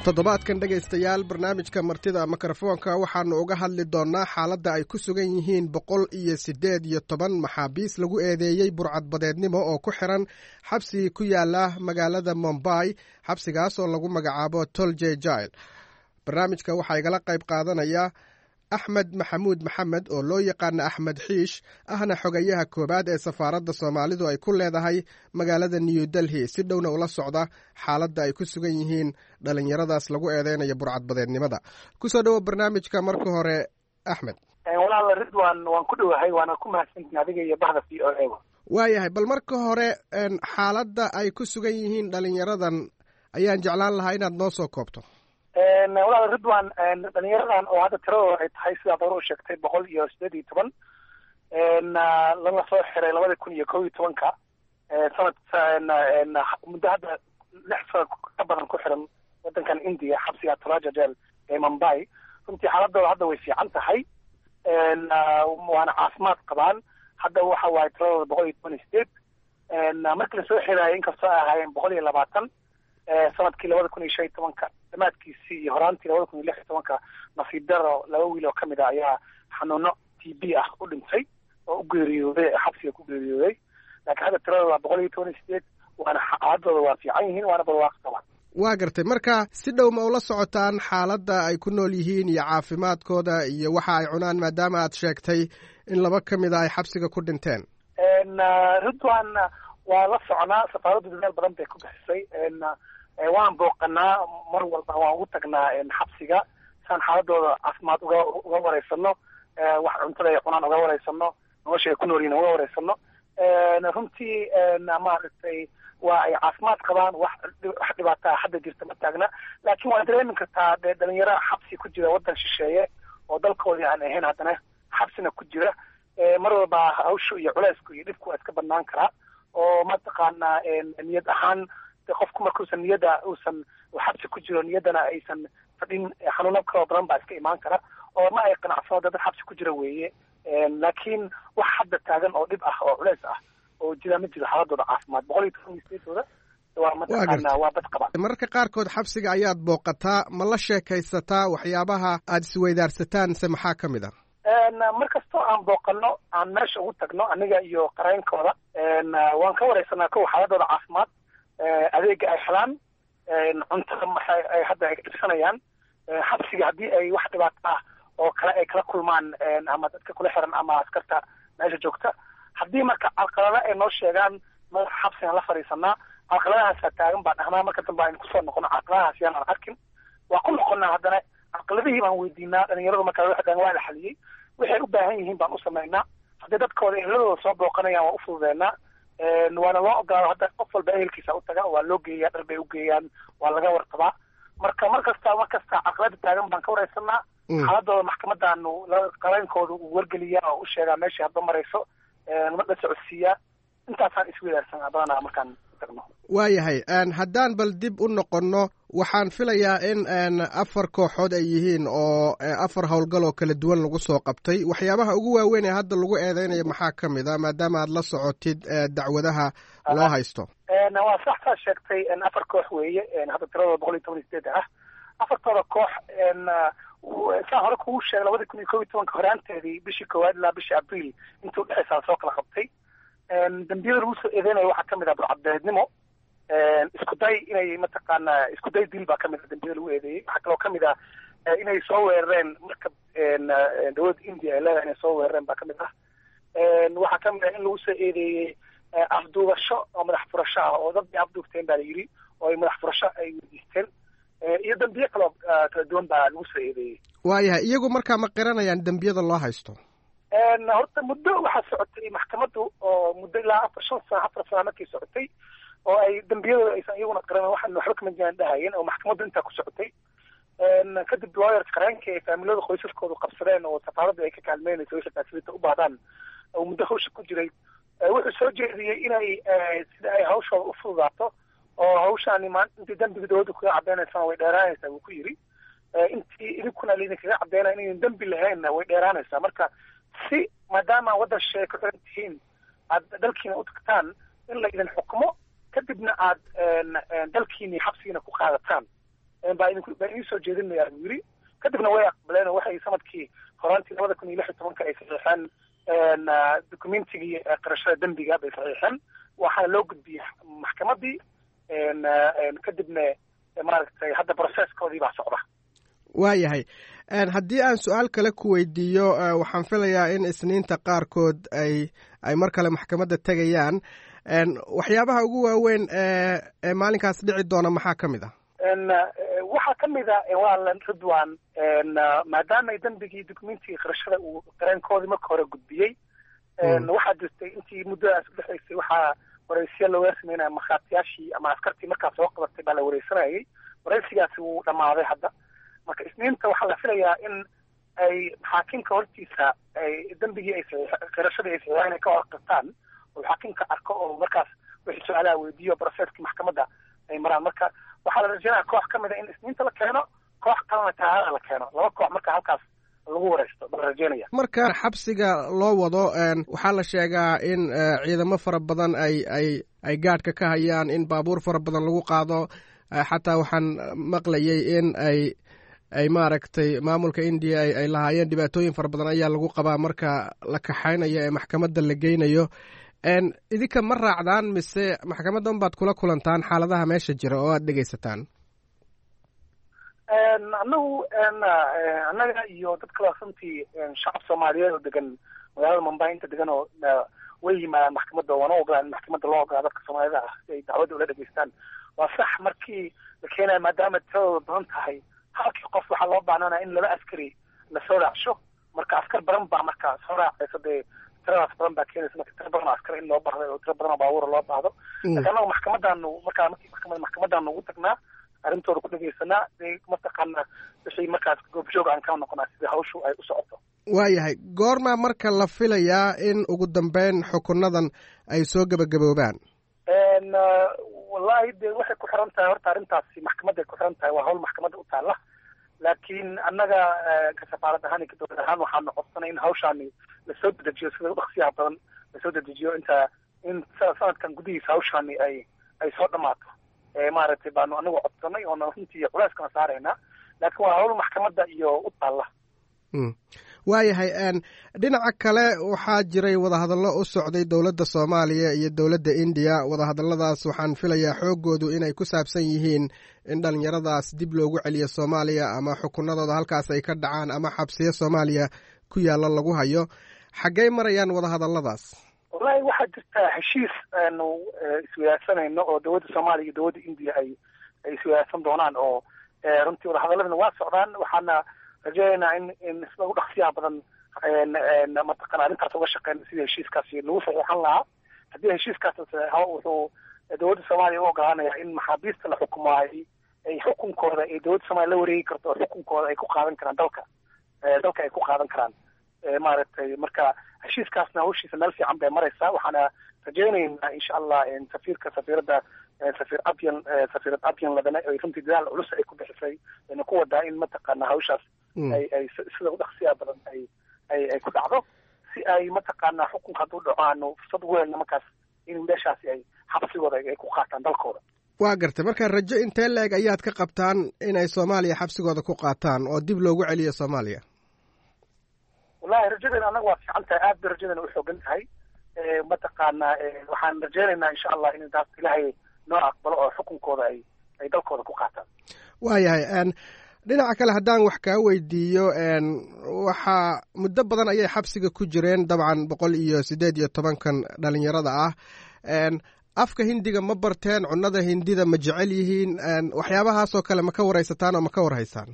toddobaadkan dhegaystayaal barnaamijka martida mikrofoonka waxaannu uga hadli doonnaa xaaladda ay ku sugan yihiin boqol iyo siddeed iyo toban maxaabiis lagu eedeeyey burcadbadeednimo oo ku xiran xabsi ku yaala magaalada Mumbai, xabsigaas oo lagu magacaabo Tolje Jail. barnaamijka waxaa igala qayb qaadanaya axmed maxamuud maxamed oo loo yaqaana axmed xiish, ahna xogayaha koowaad ee safaaradda soomaalidu ay ku leedahay magaalada New Delhi, si dhowna ula socda xaaladda ay ku sugan yihiin dhalinyaradaas lagu eedeynayo burcadbadeednimada. kusoo dhowo barnaamijka marka hore axmed. walaal ridwan waan ku dhowahay, waana ku mahadsantahay adiga iyo bahda v o a. waayahay, bal marka hore xaaladda ay ku sugan yihiin dhalinyaradan ayaan jeclaan lahaa inaad noo soo koobto. walaal ridwan, dhalinyaradan oo hadda tiradooda ay tahay sidaad hore u sheegtay boqol iyo sideed iyo toban lana soo xiray labada kun iyo kow iyo tobanka sanad muddo hadda lix sano ka badan ku xiran wadankan India, xabsiga Tolje Jail ee Mumbai. runtii xaaladooda hadda way fiican tahay, waana caafimaad qabaan. hadda waxa waaye tiradooda boqol iyo toban iyo sideed markii lasoo xiraayo inkastoo ay ahaayeen boqol iyo labaatan sanadkii labada kun iyo shan iyo tobanka dhammaadkiisii iyo horaantii labada kun iyo lix iyo tobanka nasiib daro laba wiil oo kamid ah ayaa xanuuno T B ah u dhintay oo u geeriyooday, xabsiga ku geeriyooday. laakiin hadda tiradooda waa boqol iyo toban iyo sideed, waana xaaladooda waa fiican yihiin, waana barwaaqo qabaan. waa gartay, marka si dhow ma ula socotaan xaaladda ay ku nool yihiin iyo caafimaadkooda iyo waxa ay cunaan, maadaama aad sheegtay in laba ka mid a ay xabsiga ku dhinteen? ridwan, waa la soconaa, safaaraddu dadaal badan bay ku bixisay. waan booqanaa, mar walba waan ugu tagnaa xabsiga saan xaaladooda caafimaad uga uga wareysano, wax cuntada ay cunaan uga wareysano, nolosha ay ku nool yihiin uga wareysano. runtii maaragtay waa ay caafimaad qabaan, wax wax dhibaataa hadda jirta ma taagna. laakiin waa dareemi kartaa dee dhalinyaro xabsi ku jira waddan shisheeye oo dalkoodii aan ahayn, haddana xabsina ku jira. mar walba hawshu iyo culeysku iyo dhibku waa iska banaan karaa, oo mataqaanaa niyad ahaan qofku markuusan niyada uusan xabsi ku jiro, niyaddana aysan fadhin, xanuuno kaloo badan baa iska imaan kara oo ma ay qanacsano dad xabsi ku jira weeye. laakiin wax hadda taagan oo dhib ah oo culeys ah oo jira ma jiro. xaaladooda caafimaad boqol iyo toban iyo sideedooda waa mataqaanaa waa bad qabaan. mararka qaarkood xabsiga ayaad booqataa, ma la sheekaysataa waxyaabaha aad isweydaarsataan se maxaa ka mid ah? mar kastoo aan booqano, aan meesha ugu tagno aniga iyo qareenkooda, waan ka wareysanaa kow xaaladooda caafimaad, adeega ay helaan, cuntada maxay ay hadda ay dhibsanayaan, xabsiga haddii ay wax dhibaato ah oo kale ay kala kulmaan ama dadka kula xiran ama askarta meesha joogta. haddii marka calqalada ay noo sheegaan, madaxa xabsigaan la fadhiisanaa, calqaladahaasa taagan baan dhahnaa. marka dambe aynu kusoo noqono calqaladahaas yaan aan arkin, waa ku noqonaa. haddana calqaladihii baan weydiinaa dhalinyaradu, marka waxdaan waa la xaliyey, waxay u baahan yihiin baan u samaynaa. haddii dadkooda ehladooda soo booqanayaan waa u fududeynaa, waana loo ogolaado. hadda qof walba ehelkiisa u taga, waa loo geeyaa, dhar bay u geeyaan, waa laga warqabaa. marka mar kasta mar kasta caqalada taagan baan ka wareysanaa. xaaladooda maxkamadaanu qareenkooda uu wargeliyaa oo u sheegaa meesha hadba marayso, la socodsiiyaa. intaasaan isweydaarsanaa badanaa markaan tagno. waayahay, haddaan bal dib u noqonno, waxaan filayaa in afar kooxood ay yihiin oo afar howlgal oo kala duwan lagu soo qabtay. waxyaabaha ugu waaweyn ee hadda lagu eedeynayo maxaa ka mid a, maadaama aad la socotid dacwadaha loo haysto? waa sax saa sheegtay, afar koox weeye. hadda tiradooda boqol iyo toban iyo sideed ah. afartooda koox saan hore kugu sheegay labada kun iyo kow iyo tobanka horaanteedii bishii koowaad ilaa bishii abriil intuu dhexeysaa soo kala qabtay. dambiyada lagu soo eedeynayo waxaa kamid ah burcadbadeednimo, isku day inay mataqaanaa isku day dil baa kamid ah dambiyada lagu eedeeyey. waxaa kaloo kamid ah inay soo weerareen marka dowladda India ay leedahay inay soo weerareen baa kamid ah. waxaa kamid ah in lagu soo eedeeyey afduubasho oo madax furasho ah, oo dad bay afduubteen baa la yidhi, oo ay madax furasho ay weydiisteen, iyo dambiye kaloo kala duwan baa lagu soo eedeeyey. waayahay, iyagu markaa ma qiranayaan dembiyada loo haysto? horta muddo waxaa socotay maxkamaddu oo muddo ilaa afar shan sano afar sano markii socotay, oo ay dambiyadooda aysan iyaguna qiran, waxaan waxba kama jiraan dhahayeen, oo maxkamaddu intaa ku socotay. kadib lawyers qareenka ee faamilada qoysaskoodu qabsadeen oo safaaradda ay ka kaalmeynayso wixii taasirita u baahdaan, oo muddo hawsha ku jiray, wuxuu soo jeediyey inay sida ay hawshooda u fududaato, oo hawshaani maanta intii dambiga dowladda kaga cadeynaysana way dheeraanaysaa buu ku yidhi. intii idinkuna laydinkaga cadeynaya inaydan dambi lahaynna way dheeraanaysaa. marka si maadaama waddan shisheeye ka xiran tihiin, aad dalkiina u tagtaan, in laydin xukumo, kadibna aad dalkiini xabsigiina ku qaadataan. baa idinku baa idin soo jeedinayaa buu yiri kadibna way aqbaleen oo waxay sanadkii horaantii labada kun iyo lix iyo tobanka ay saxiixeen documentigii qarashada dembiga bay saxiixeen waxaana loo gudbiyey maxkamadii kadibna maaragtay hadda processkoodii baa socda. waayahay haddii aan su-aal kale ku weydiiyo waxaan filayaa in isniinta qaarkood ay ay mar kale maxkamadda tegayaan waxyaabaha ugu waaweyn ee maalinkaas dhici doona maxaa ka mid ah? waxaa ka mid a waalan ridwan maadaama ay dembigii documentigii qarashada uu qareenkoodii marka hore gudbiyey waxaa jirtay intii muddadaas udhexaysay waxaa waraysiya looga sameynaya markhaatiyaashii ama askartii markaas soo qabatay baa la wareysanayay waraysigaasi wuu dhammaaday hadda marka isniinta waxaa la filayaa in ay xaakimka hortiisa ay dembigii ay qarashadii ay saxiixeen ay ka horqirtaan oo xaakimka arko oo markaas wixii su-aalaha weydiiyo processkii maxkamadda ay maraan marka waxaa la rajaynaya koox ka mid a in isniinta la keeno koox kalena tahaada la keeno laba koox marka halkaas lagu wareysto baa la rajaynaya. marka xabsiga loo wado waxaa la sheegaa in ciidamo fara badan ay ay ay gaadhka ka hayaan in baabuur fara badan lagu qaado xataa waxaan maqlayay in ay ay maaragtay maamulka indiya ay lahaayeen dhibaatooyin fara badan ayaa lagu qabaa marka la kaxaynayo ee maxkamadda la geynayo idinka ma raacdaan mise maxkamaddan baad kula kulantaan xaaladaha meesha jira oo aad dhegaysataan? anagu annaga iyo dad kale runtii shacab soomaaliyeed oo degan magaalada Mumbai inta degan oo way yimaadaan maxkamadda waana ogolaan maxkamadda loo ogolaa dadka soomaalida ah si ay dacwadda ula dhegaystaan waa sax markii la keenayo maadaama tiradooda badan tahay halkii qof waxaa loo baahnanaya in laba askari lasoo raacsho marka askar badan baa markaa soo raacaysa dee tiradaas badan baa keenaysa marka tira badan oo askar in loo baahdo oo tira badan oo baabuura loo baahdo marka annagu maxkamadaanu markaa markii maxkamada maxkamadaanu ugu tagnaa arrintooda ku dhegaysanaa dee mataqaana wixii markaas goobjoog aan ka noqonaa sidii hawshu ay u socoto. waayahay goormaa marka la filayaa in ugu dambeyn xukunadan ay soo gebagaboobaan? wallahi dee waxay ku xiran tahay horta arrintaasi maxkamadday ku xiran tahay waa hawl maxkamadda u taalla laakiin annaga ka safaarad ahaan iyo ka dowlad ahaan waxaanu codsanay in hawshaani lasoo dedejiyo sida udhaqsiyaha badan lasoo dedejiyo inta in sanadkan gudihiisa hawshaani ay ay soo dhammaato maaragtay baanu anagu codsanay oona runtii culeyskana saaraynaa laakiin waa hawl maxkamadda iyo u taalla. waayahay dhinaca kale waxaa jiray wadahadallo u socday dowladda soomaaliya iyo dowladda indiya wadahadalladaas waxaan filayaa xooggoodu inay ku saabsan yihiin in dhalinyaradaas dib loogu celiyo soomaaliya ama xukunadooda halkaas ay ka dhacaan ama xabsiyo soomaaliya ku yaalla lagu hayo xaggey marayaan wadahadalladaas? wallahi waxaa jirta heshiis aanu iswadaagsanayno oo dowladda soomaaliya iyo dowladda indiya ay ay iswadaagsan doonaan oo runtii wadahadaladana waa socdaan waxaana rajaynaa in in sida ugu dhaqsiyaha badan mataqana arrintaas uga shaqeyna sidii heshiiskaasi lagu saxiixan lahaa haddii heshiiskaas wuxuu dowladda soomaaliya u ogolaanaya in maxaabiista la xukumo ay ay xukunkooda ay dowladda soomaaliya la wareegi karto oo xukunkooda ay ku qaadan karaan dalka dalka ay ku qaadan karaan maaragtay marka heshiiskaasna hawshiisa meel fiican bay maraysaa waxaana rajaynaynaa insha allah safiirka safiiradda safiir abyan safiirad abyan ladana ay runtii dadaal culus ay ku bixisay ayna ku wadaa in mataqaana hawshaas ay ay sida u dhaqsiyaa badan ay ay ay ku dhacdo si ay mataqaana xukunka hadduu dhaco aanu fursad ugu helna markaas in wiilashaasi ay xabsigooda ay ku qaataan dalkooda. waa gartay marka rajo intee la-eg ayaad ka qabtaan inay soomaaliya xabsigooda ku qaataan oo dib loogu celiyo soomaaliya? wallahi rajadeena annaga waa fiican tahay aad bay rajadeena u xoogan tahay mataqaana waxaan rajaynaynaa insha allah in taas ilaahay noo aqbalo oo xukunkooda ay ay dalkooda ku qaataan. waayahay dhinaca kale haddaan wax kaa weydiiyo waxaa muddo badan ayay xabsiga ku jireen dabcan boqol iyo siddeed iyo tobankan dhalinyarada ah afka hindiga ma barteen cunnada hindida ma jecel yihiin waxyaabahaasoo kale ma ka waraysataan oo ma ka warhaysaan?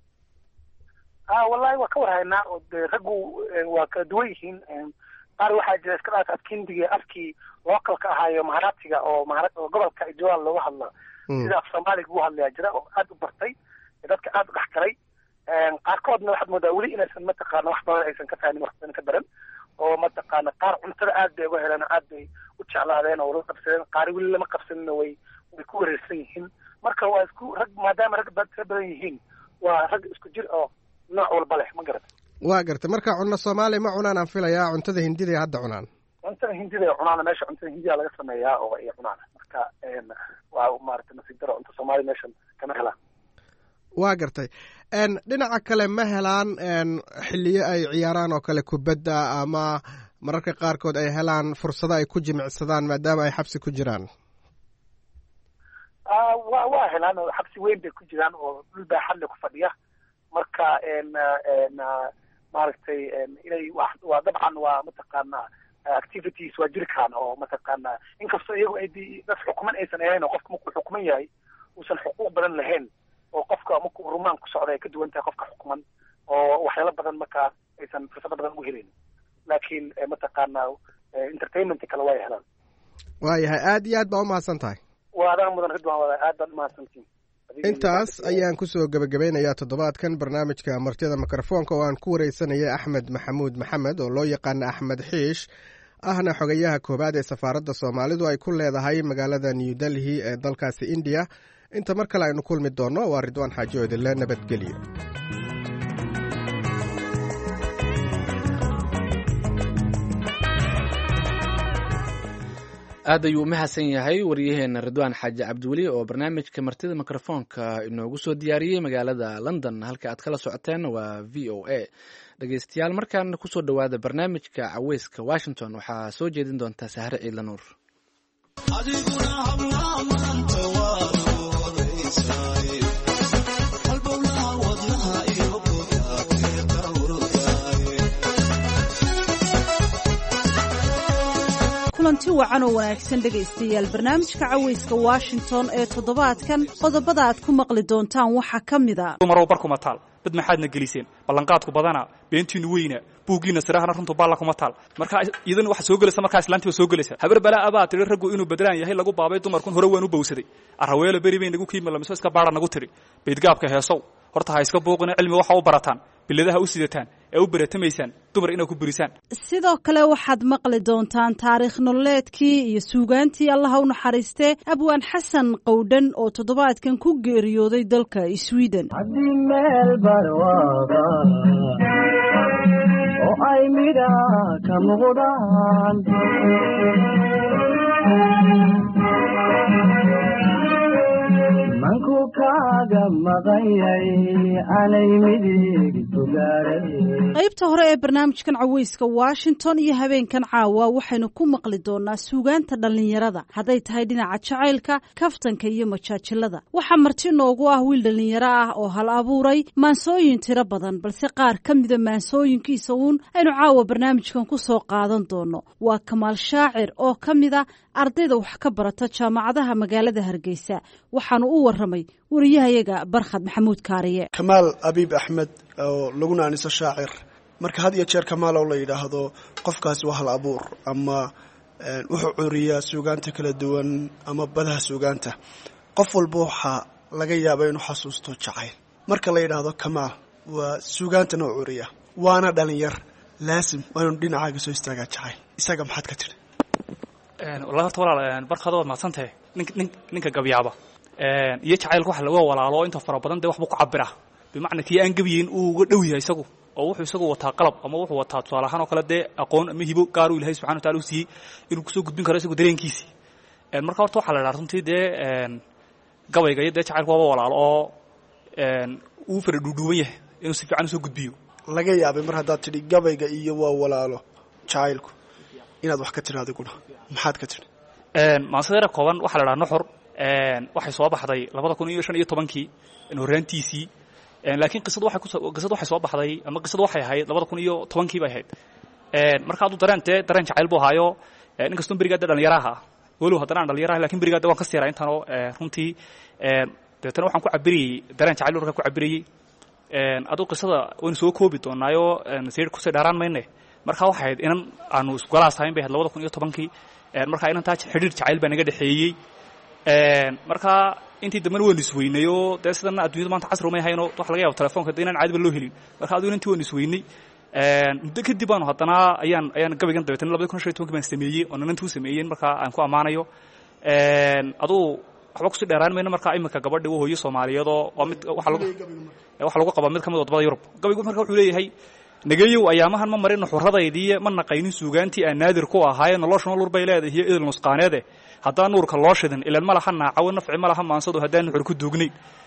a wallahi waa ka warhaynaa oo de raggu waa kala duwan yihiin qaar waxaa jira iska dhaaf afka hindiga afkii localka ahaayo maharatiga oo mahara oo gobolka ijoal looga hadlo sida af soomaaliga ugu hadlayaa jira oo aad u bartay dadka aad u dhex galay qaarkoodna waxaad moodaa weli inaysan mataqaana wax badan aysan ka fahmin wax badan ka baran oo mataqaana qaar cuntada aad bay uga heleen aad bay u jeclaadeen oo la qabsadeen qaar weli lama qabsanina way way ku wareersan yihiin marka waa isku rag maadaama rag tira badan yihiin waa rag isku jir oo nooc walba leh ma garata. waa gartay marka cunno soomaaliya ma cunaan aan filayaa cuntada hindida hadda cunaan? cuntada hindida ay cunaan meesha cuntada hindiya laga sameeyaa oo ay cunaan marka waa maaragtay nasiib daro cunto soomaaliya meeshan kama helaan. waa gartay dhinaca kale ma helaan xiliyo ay ciyaaraan oo kale kubadda ama mararka qaarkood ay helaan fursado ay ku jimicsadaan maadaama ay xabsi ku jiraan? wa waa helaan oo xabsi weyn bay ku jiraan oo dhul baaxadle ku fadhiya marka maaragtay inay waa dabcan waa mataqaanaa activities waa jiri karaan oo mataqaanaa inkastoo iyagu ay dad xukuman aysan ahayn oo qofka markuu xukuman yahay uusan xuquuq badan lahayn oo qofka markuu rumaan ku socda ay ka duwan tahay qofka xukuman oo waxyaalo badan markaa aysan fursado badan u helayn laakiin mataqaanaa entertainment kale waa helaan. waayahay aad iyo aad baa umahadsan tahay. waa adaan mudan ridwaan wada aad baad umahadsantiin. intaas ayaan kusoo gebagabeynayaa toddobaadkan barnaamijka martida mikrofoonka oo aan ku wareysanaya axmed maxamuud maxamed oo loo yaqaana axmed xiish ahna xogayaha koowaad ee safaaradda soomaalidu ay ku leedahay magaalada new delhi ee dalkaasi indiya. inta mar kale aynu kulmi doonno waa ridwaan xaaji oo idinle nabadgelyo. aad ayuu umahadsan yahay waryaheena ridwaan xaaji cabdiweli oo barnaamijka martida mikrofoonka inoogu soo diyaariyey magaalada london. halka aad kala socoteen waa v o a. dhegeystayaal markaana kusoo dhowaada barnaamijka caweyska washington waxaa soo jeedin doontaa sahre ciidla nuur. kulanti wacan oo wanaagsan dhegaystayaal barnaamijka caweyska washington ee toddobaadkan qodobada aad ku maqli doontaan waxaa ka mid a dumarow barkuma taal dad maxaadna geliseen ballanqaadku badana beentiinu weyna buuggiina sirahana runtu baalla kuma taal markaa idan waxa soo gelaysa markaa islaantiiba soo gelaysa habar balaa abaa tidhi raggu inuu bedelaan yahay lagu baabay dumarkun hore waan u bowsaday arraweelo beri bay nagu kiima lamiso iska baadha nagu tidhi beydgaabka heesow horta ha iska booqina cilmi waxa u barataan biladaha u sidataan ee u baratamaysaan dumar inaad ku burisaan. sidoo kale waxaad maqli doontaan taariikh nololeedkii iyo suugaantii allaha u naxariistee abwaan xasan qowdhan oo toddobaadkan ku geeriyooday dalka sweden. haddii meel barwaada oo ay midha ka muuqdaan manku kaaga maqanyay anay midig tugaaray. qaybta hore ee barnaamijkan caweyska washington iyo habeenkan caawa waxaynu ku maqli doonaa suugaanta dhallinyarada hadday tahay dhinaca jacaylka kaftanka iyo majaajilada. waxaa marti noogu ah wiil dhallinyaro ah oo hal abuuray maansooyin tiro badan balse qaar ka mida maansooyinkiisa uun aynu caawa barnaamijkan ku soo qaadan doono. waa kamaal shaacir oo ka mid a ardayda wax ka barata jaamacadaha magaalada hargeysa waxaanu u waramay wariyahayaga barkhad maxamuud kaariye. kamaal abiib axmed oo laguna aniso shaacir marka had iyo jeer kamaal oo la yidhaahdo qofkaasi waa hal abuur ama wuxuu curiyaa suugaanta kala duwan ama badaha suugaanta. qof walba waxaa laga yaaba inuu xasuusto jacayl. marka la yidhaahdo kamaal waa suugaantana u curiya waana dhalinyar laasim waa inuu dhinacaaga soo istaagaa jacayl. isaga maxaad ka tidhi? wallahi horta walaal barkada waad mahadsantahay ninka gabyaaba iyo jacaylka wax laga walaalo inta fara badan dee waxbuu ku cabira bimacnaa kii aan gabiyin uu uga dhow yahay isagu oo wuxuu isagu wataa qalab ama wuxuu wataa tusaale ahaan oo kale dee aqoon ama hibo gaar uu ilaahay subxana wataala u siiyey inuu kusoo gudbin karo isagu dareenkiisii. marka horta waxaa la idhaha runtii dee gabayga iyo dee jacaylku waaba walaalo oo uu fara dhuudhuuban yahay inuu si fiican usoo gudbiyo. laga yaabay mar haddaad tidhi gabayga iyo waa walaalo jacaylku inaad wax ka tidhi adiguna maxaad ka tidhi? maansada kooban waxaa la dhaha nuxur waxay soo baxday labada kun iyo shan iyo tobankii horraantiisii laakiin qisadu waxay qisadu waxay soo baxday ama qisadu waxay ahayd labada kun iyo tobankii bay ahayd. marka hadduu dareen dee dareen jacayl buu ahaayo inkastoo berigaada dhalinyaraha walow haddana aan dhalinyaraha lakin berigaada waan ka siiraa intaanoo runtii dabeetana waxaan ku cabirayey dareen jacayl markaa ku cabirayey. aduu qisada waynu soo koobi doonaayo sir kusii dheeraan mayne markaa waxay ahayd inan aanu isgolaas ahayn bay ahayd labada kun iyo tobankii markaa inantaa xidhiir jacayl baa naga dhexeeyey. markaa intii dambena waynu isweynay oo dee sidana addunyadu maanta casri umay hayno waxa laga yaaba telefonka de inaan caadiba loo helin marka aduu inantii waynu isweynay. muddo kadib baanu haddana ayaan ayaan gabaygan dabeetana labada kun iyo shan iyo tobankii baan sameeyey oo inantii u sameeyeen markaa aan ku ammaanayo. aduu waxba kusii dheeraan mayno markaa iminka gabadhi waa hooyo soomaaliyeedoo waa mid waxa lagu waxa lagu qabaa mid ka mid wadamada Yurub. gabaygu marka wuxuu leeyahay nagayow ayaamahan ma marin nuxuradaydii ma naqaynin suugaantii aan naadir ku ahaayeen noloshuna lur bay leedahay iyo idil nusqaaneede haddaan nuurka loo shidan ilaan ma laha naacawo nafci ma laha maansadu haddaan nuxur ku duugnayn.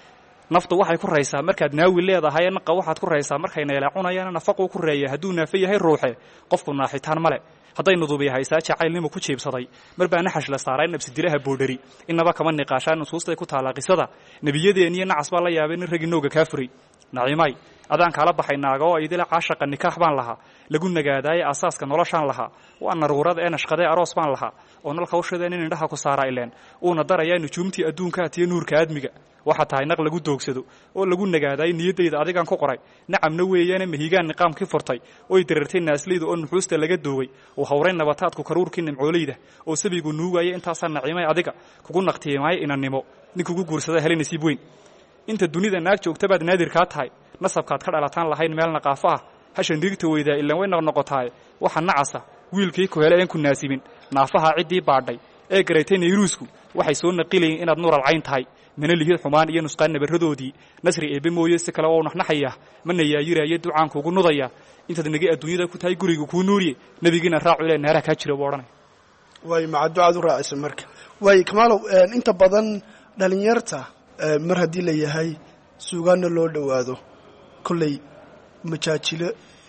naftu waxay ku raysaa markaad naawi leedahay naqa waxaad ku raysaa markay neelacunayaan nafaqu ku reeyay hadduu naafa yahay ruuxe qofku naaxitaan male hadday nudubi haysaa jacaylnimo ku jiibsaday mar baa naxash la saaray nabsi dilaha boodhari inaba kama niqaashaan nusuustay ku taala qisada nabiyadeen iyo nacas baa la yaabay in ragi nooga kaafuray naciimay adaan kala baxay naaga oo idila caashaqa nikaax baan lahaa lagu nagaadaay asaaska noloshaan lahaa waa naruurada ee nashqaday aroos baan lahaa oo nalka ushadeen in indhaha ku saara ileen uuna darayaa nujuumtii adduunka tiyo nuurka aadmiga waxa tahay naq lagu doogsado oo lagu nagaaday niyadayda adigan ku qoray nacamna weeyana mahigaan niqaamkii furtay oo dirartay naasleedu oo nuxuusta laga doogay oo hawray nabataadku karuurkii nimcooleyda oo sabigu nuugaya intaasaan naciimay adiga kugu naqtiimay inanimo ninkugu guursada helay nasiib weyn inta dunida naag joogta baad naadir ka tahay nasabkaad ka dhalataan lahayn meel naqaafo ah hashan dhigta weydaa ilaa way noqnoqotaay waxa nacasa wiilkii ku helay aan ku naasibin naafaha cidii baadhay ee gareetay nayruusku waxay soo naqilayeen inaad nuural cayn tahay mana lihid xumaan iyo nusqaan nabaradoodii nasri eebe mooye si kale oo naxnaxaya mana yaayiraayo ducaan kugu nudaya intaad nagi adduunyada ku tahay guriga ku nuuriye nabigiina raacu ilaa naara ka jira wadanay way ma ducadu raacaysan marka way kamaalow inta badan dhalinyarta mar hadii la yahay suugaana loo dhawaado kullay majaajilo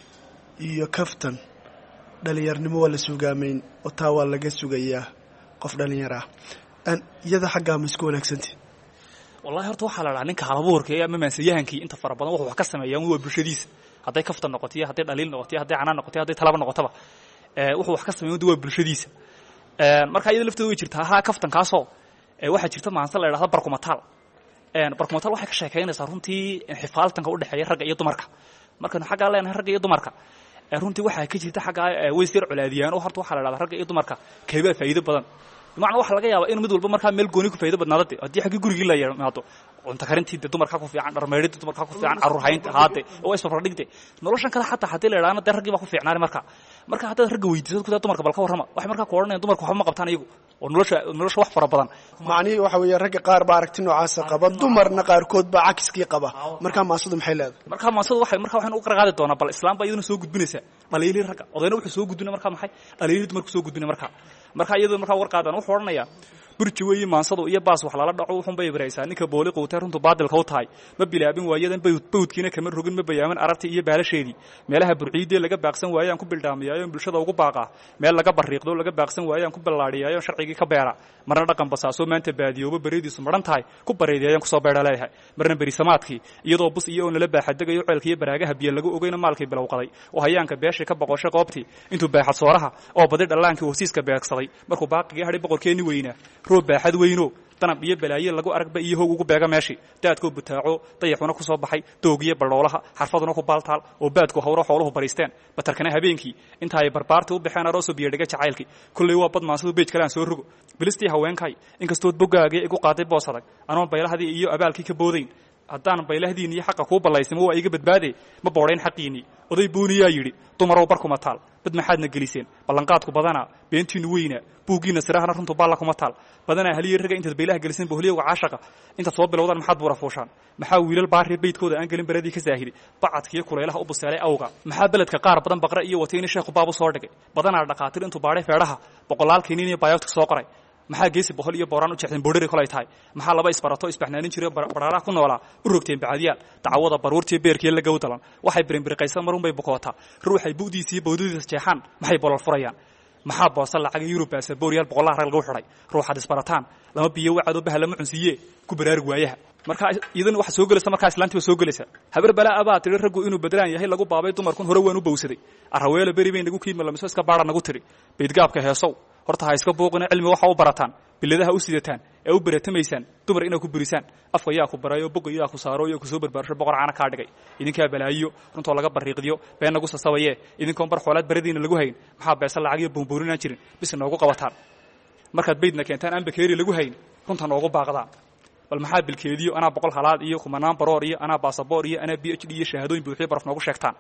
iyo kaftan dhalinyarnimo waa la suugaameyn oo taa waa laga sugayaa qof dhalinyar ah iyada xaggaa ma isku wanaagsantii wallahi horta waxaa la dhahaa ninka halabuurka ee ama maansiyahankii inta fara badan wuxuu wax ka sameeyaa waa bulshadiisa hadday kaftan noqotiyo hadday dhaliil noqotiyo hadday canaan noqotiyo hadday talaba noqotaba wuxuu wax ka sameeyaa waa bulshadiisa marka iyada lafteedu way jirtaa ha kaftankaasoo waxaa jirta maanse la yidhahdo barkumataal barkumataal waxay ka sheekaynaysaa runtii xifaaltanka u dhexeeya ragga iyo dumarka markaynu xaggaa leenahay ragga iyo dumarka runtii waxaa ka jirta xaggaa ways yar colaadiyaan oo horta waxaa la dhahdaa ragga iyo dumarka keebaa faa'iido badan bimacnaa waxaa laga yaabaa in mid walba markaa meel gooni ku faa'iido badnaadade haddii xaggii gurigii la yimaado cunto karintii de dumarkaa ku fiican dharmeydhidda dumarkaa ku fiican carruur haynta haade oo isfafardhigde noloshan kale xataa haddii la idhaahna dee raggii baa ku fiicnaani marka marka haddaad ragga weydiisad kudaa dumarka bal ka warrama waxay markaa ku odhanayaan dumarka waxba ma qabtaan iyagu oo nolosha nolosha wax fara badan macnihii waxa weeye ragga qaar baa aragti noocaasa qaba dumarna qaarkood baa cakiskii qaba markaa maasadu maxay leedahay markaa maasadu waxay markaa waxaynu u qarqaadi doonaa bal islaam baa iyaduna soo gudbinaysaa dhaliilii ragga odayna wuxuu soo gudbinay markaa maxay dhaliilii dumarku soo gudbinay markaa markaa iyadoo markaa war qaadan wuxuu odhanayaa burji weeye maansadu iyo baas wax lala dhaco wuxuun bay ibraysaa ninka booli quutay runtu baadilka u tahay ma bilaabin waayadan bawdkiina kama rogin ma bayaamin arartii iyo baalasheedii meelaha burciidee laga baaqsan waayaan ku bildhaamiyaayoon bulshada ugu baaqaa meel laga barriiqdo laga baaqsan waayaan ku ballaadhiyaayoon sharcigii ka beera marna dhaqan basaasoo maanta baadiyooba beridiisu maran tahay ku bareediyaayoon kusoo beedha leeyahay marna berisamaadkii iyadoo bus iyo oo nala baaxadegayo ceelka iyo baraagaha biyo lagu ogeyna maalkii bilowqaday oo hayaanka beeshii ka boqoshay qoobtii intuu baaxad sooraha oo badi dhallaankii hosiiska beegsaday markuu baaqigii hadhay boqorkeenni weynaa roob baaxad weyno danab iyo balaaye lagu aragba iyo hoog ugu beega meeshii daadkoo butaaco dayaxuna ku soo baxay doogiyo baldhoolaha xarfaduna ku baaltaal oo baadku hawro xooluhu bariisteen batarkana habeenkii inta ay barbaartii u baxeen aroosoo biyadhiga jacaylkii kulley waa bad maansadu beej kale aan soo rogo bilistii haweenkay inkastood bogaagii igu qaaday boos adag anoon baylahdii iyo abaalkii ka boodayn haddaan baylahdiin iyo xaqa kuu ballaysimo waa iga badbaade ma boodhayn xaqiinii oday buuniyaa yidhi dumarow barkuma taal bad maxaadna geliseen ballanqaadku badanaa beentiinnu weynaa buuggiinna sirahana runtu baalla kuma taal badanaa haliya ragga intaad baylaha geliseen bohliyowga caashaqa intaad soo bilowdaan maxaad buura fuushaan maxaa wiilal baarri baydkooda aan gelin baradii ka saahiday bacadkiiyo kulaylaha u buseelay awga maxaa beledka qaar badan baqre iyo watayni sheekhu baabu soo dhigay badanaa dhaqaatir intuu baadhay feedhaha boqolaalkiinin iyo bayoogtik soo qoray maxaa geesi boqol iyo booraan u jeexdeen boodhari kolay tahay maxaa laba isbarato isbaxnaanin jiray baraaraha ku noolaa u rogteen bacadiyaal dacwada baruurtii beerkiiyo la gowdalan waxay birinbiriqaysan marun bay bukootaa ruuxay bu'diisiiyo bawdadiisa jeexaan maxay bolol furayaan maxaa boosa lacaga yurub baasabooryaal boqolaha rag lagu xidhay ruuxaad isbarataan lama biyo wacadoo baha lama cunsiiye ku baraarug waayaha markaa iyadan waxa soo gelaysa markaa islaantiiba soo gelaysa habar balaa abaa tidhi raggu inuu badlaan yahay lagu baabay dumarkun hore waan u bowsaday arraweelo beri bay nagu kiima lamiso iska baadha nagu tidhi baydgaabka heesow horta ha iska buuqina cilmi waxa u barataan biladaha u sidataan ee u baratamaysaan dumar inaa ku burisaan afka yaa ku barayo boga yaa ku saaro iyo ku soo barbaarsho boqor caana kaa dhigay idinkaa balaayiyo runtoo laga barriiqdiyo been nagu sasabaye idinkoon bar xoolaad baradiina lagu hayn maxaa beesa lacag iyo buunbuurinaan jirin bis noogu qabataan markaad baydna keentaan aan bakeeri lagu hayn runta noogu baaqdaan bal maxaa bilkeediyo anaa boqol halaad iyo kumanaan baroor iyo anaa baasaboor iyo anaa b h d iyo shahaadooyin buuxiyo baraf noogu sheegtaan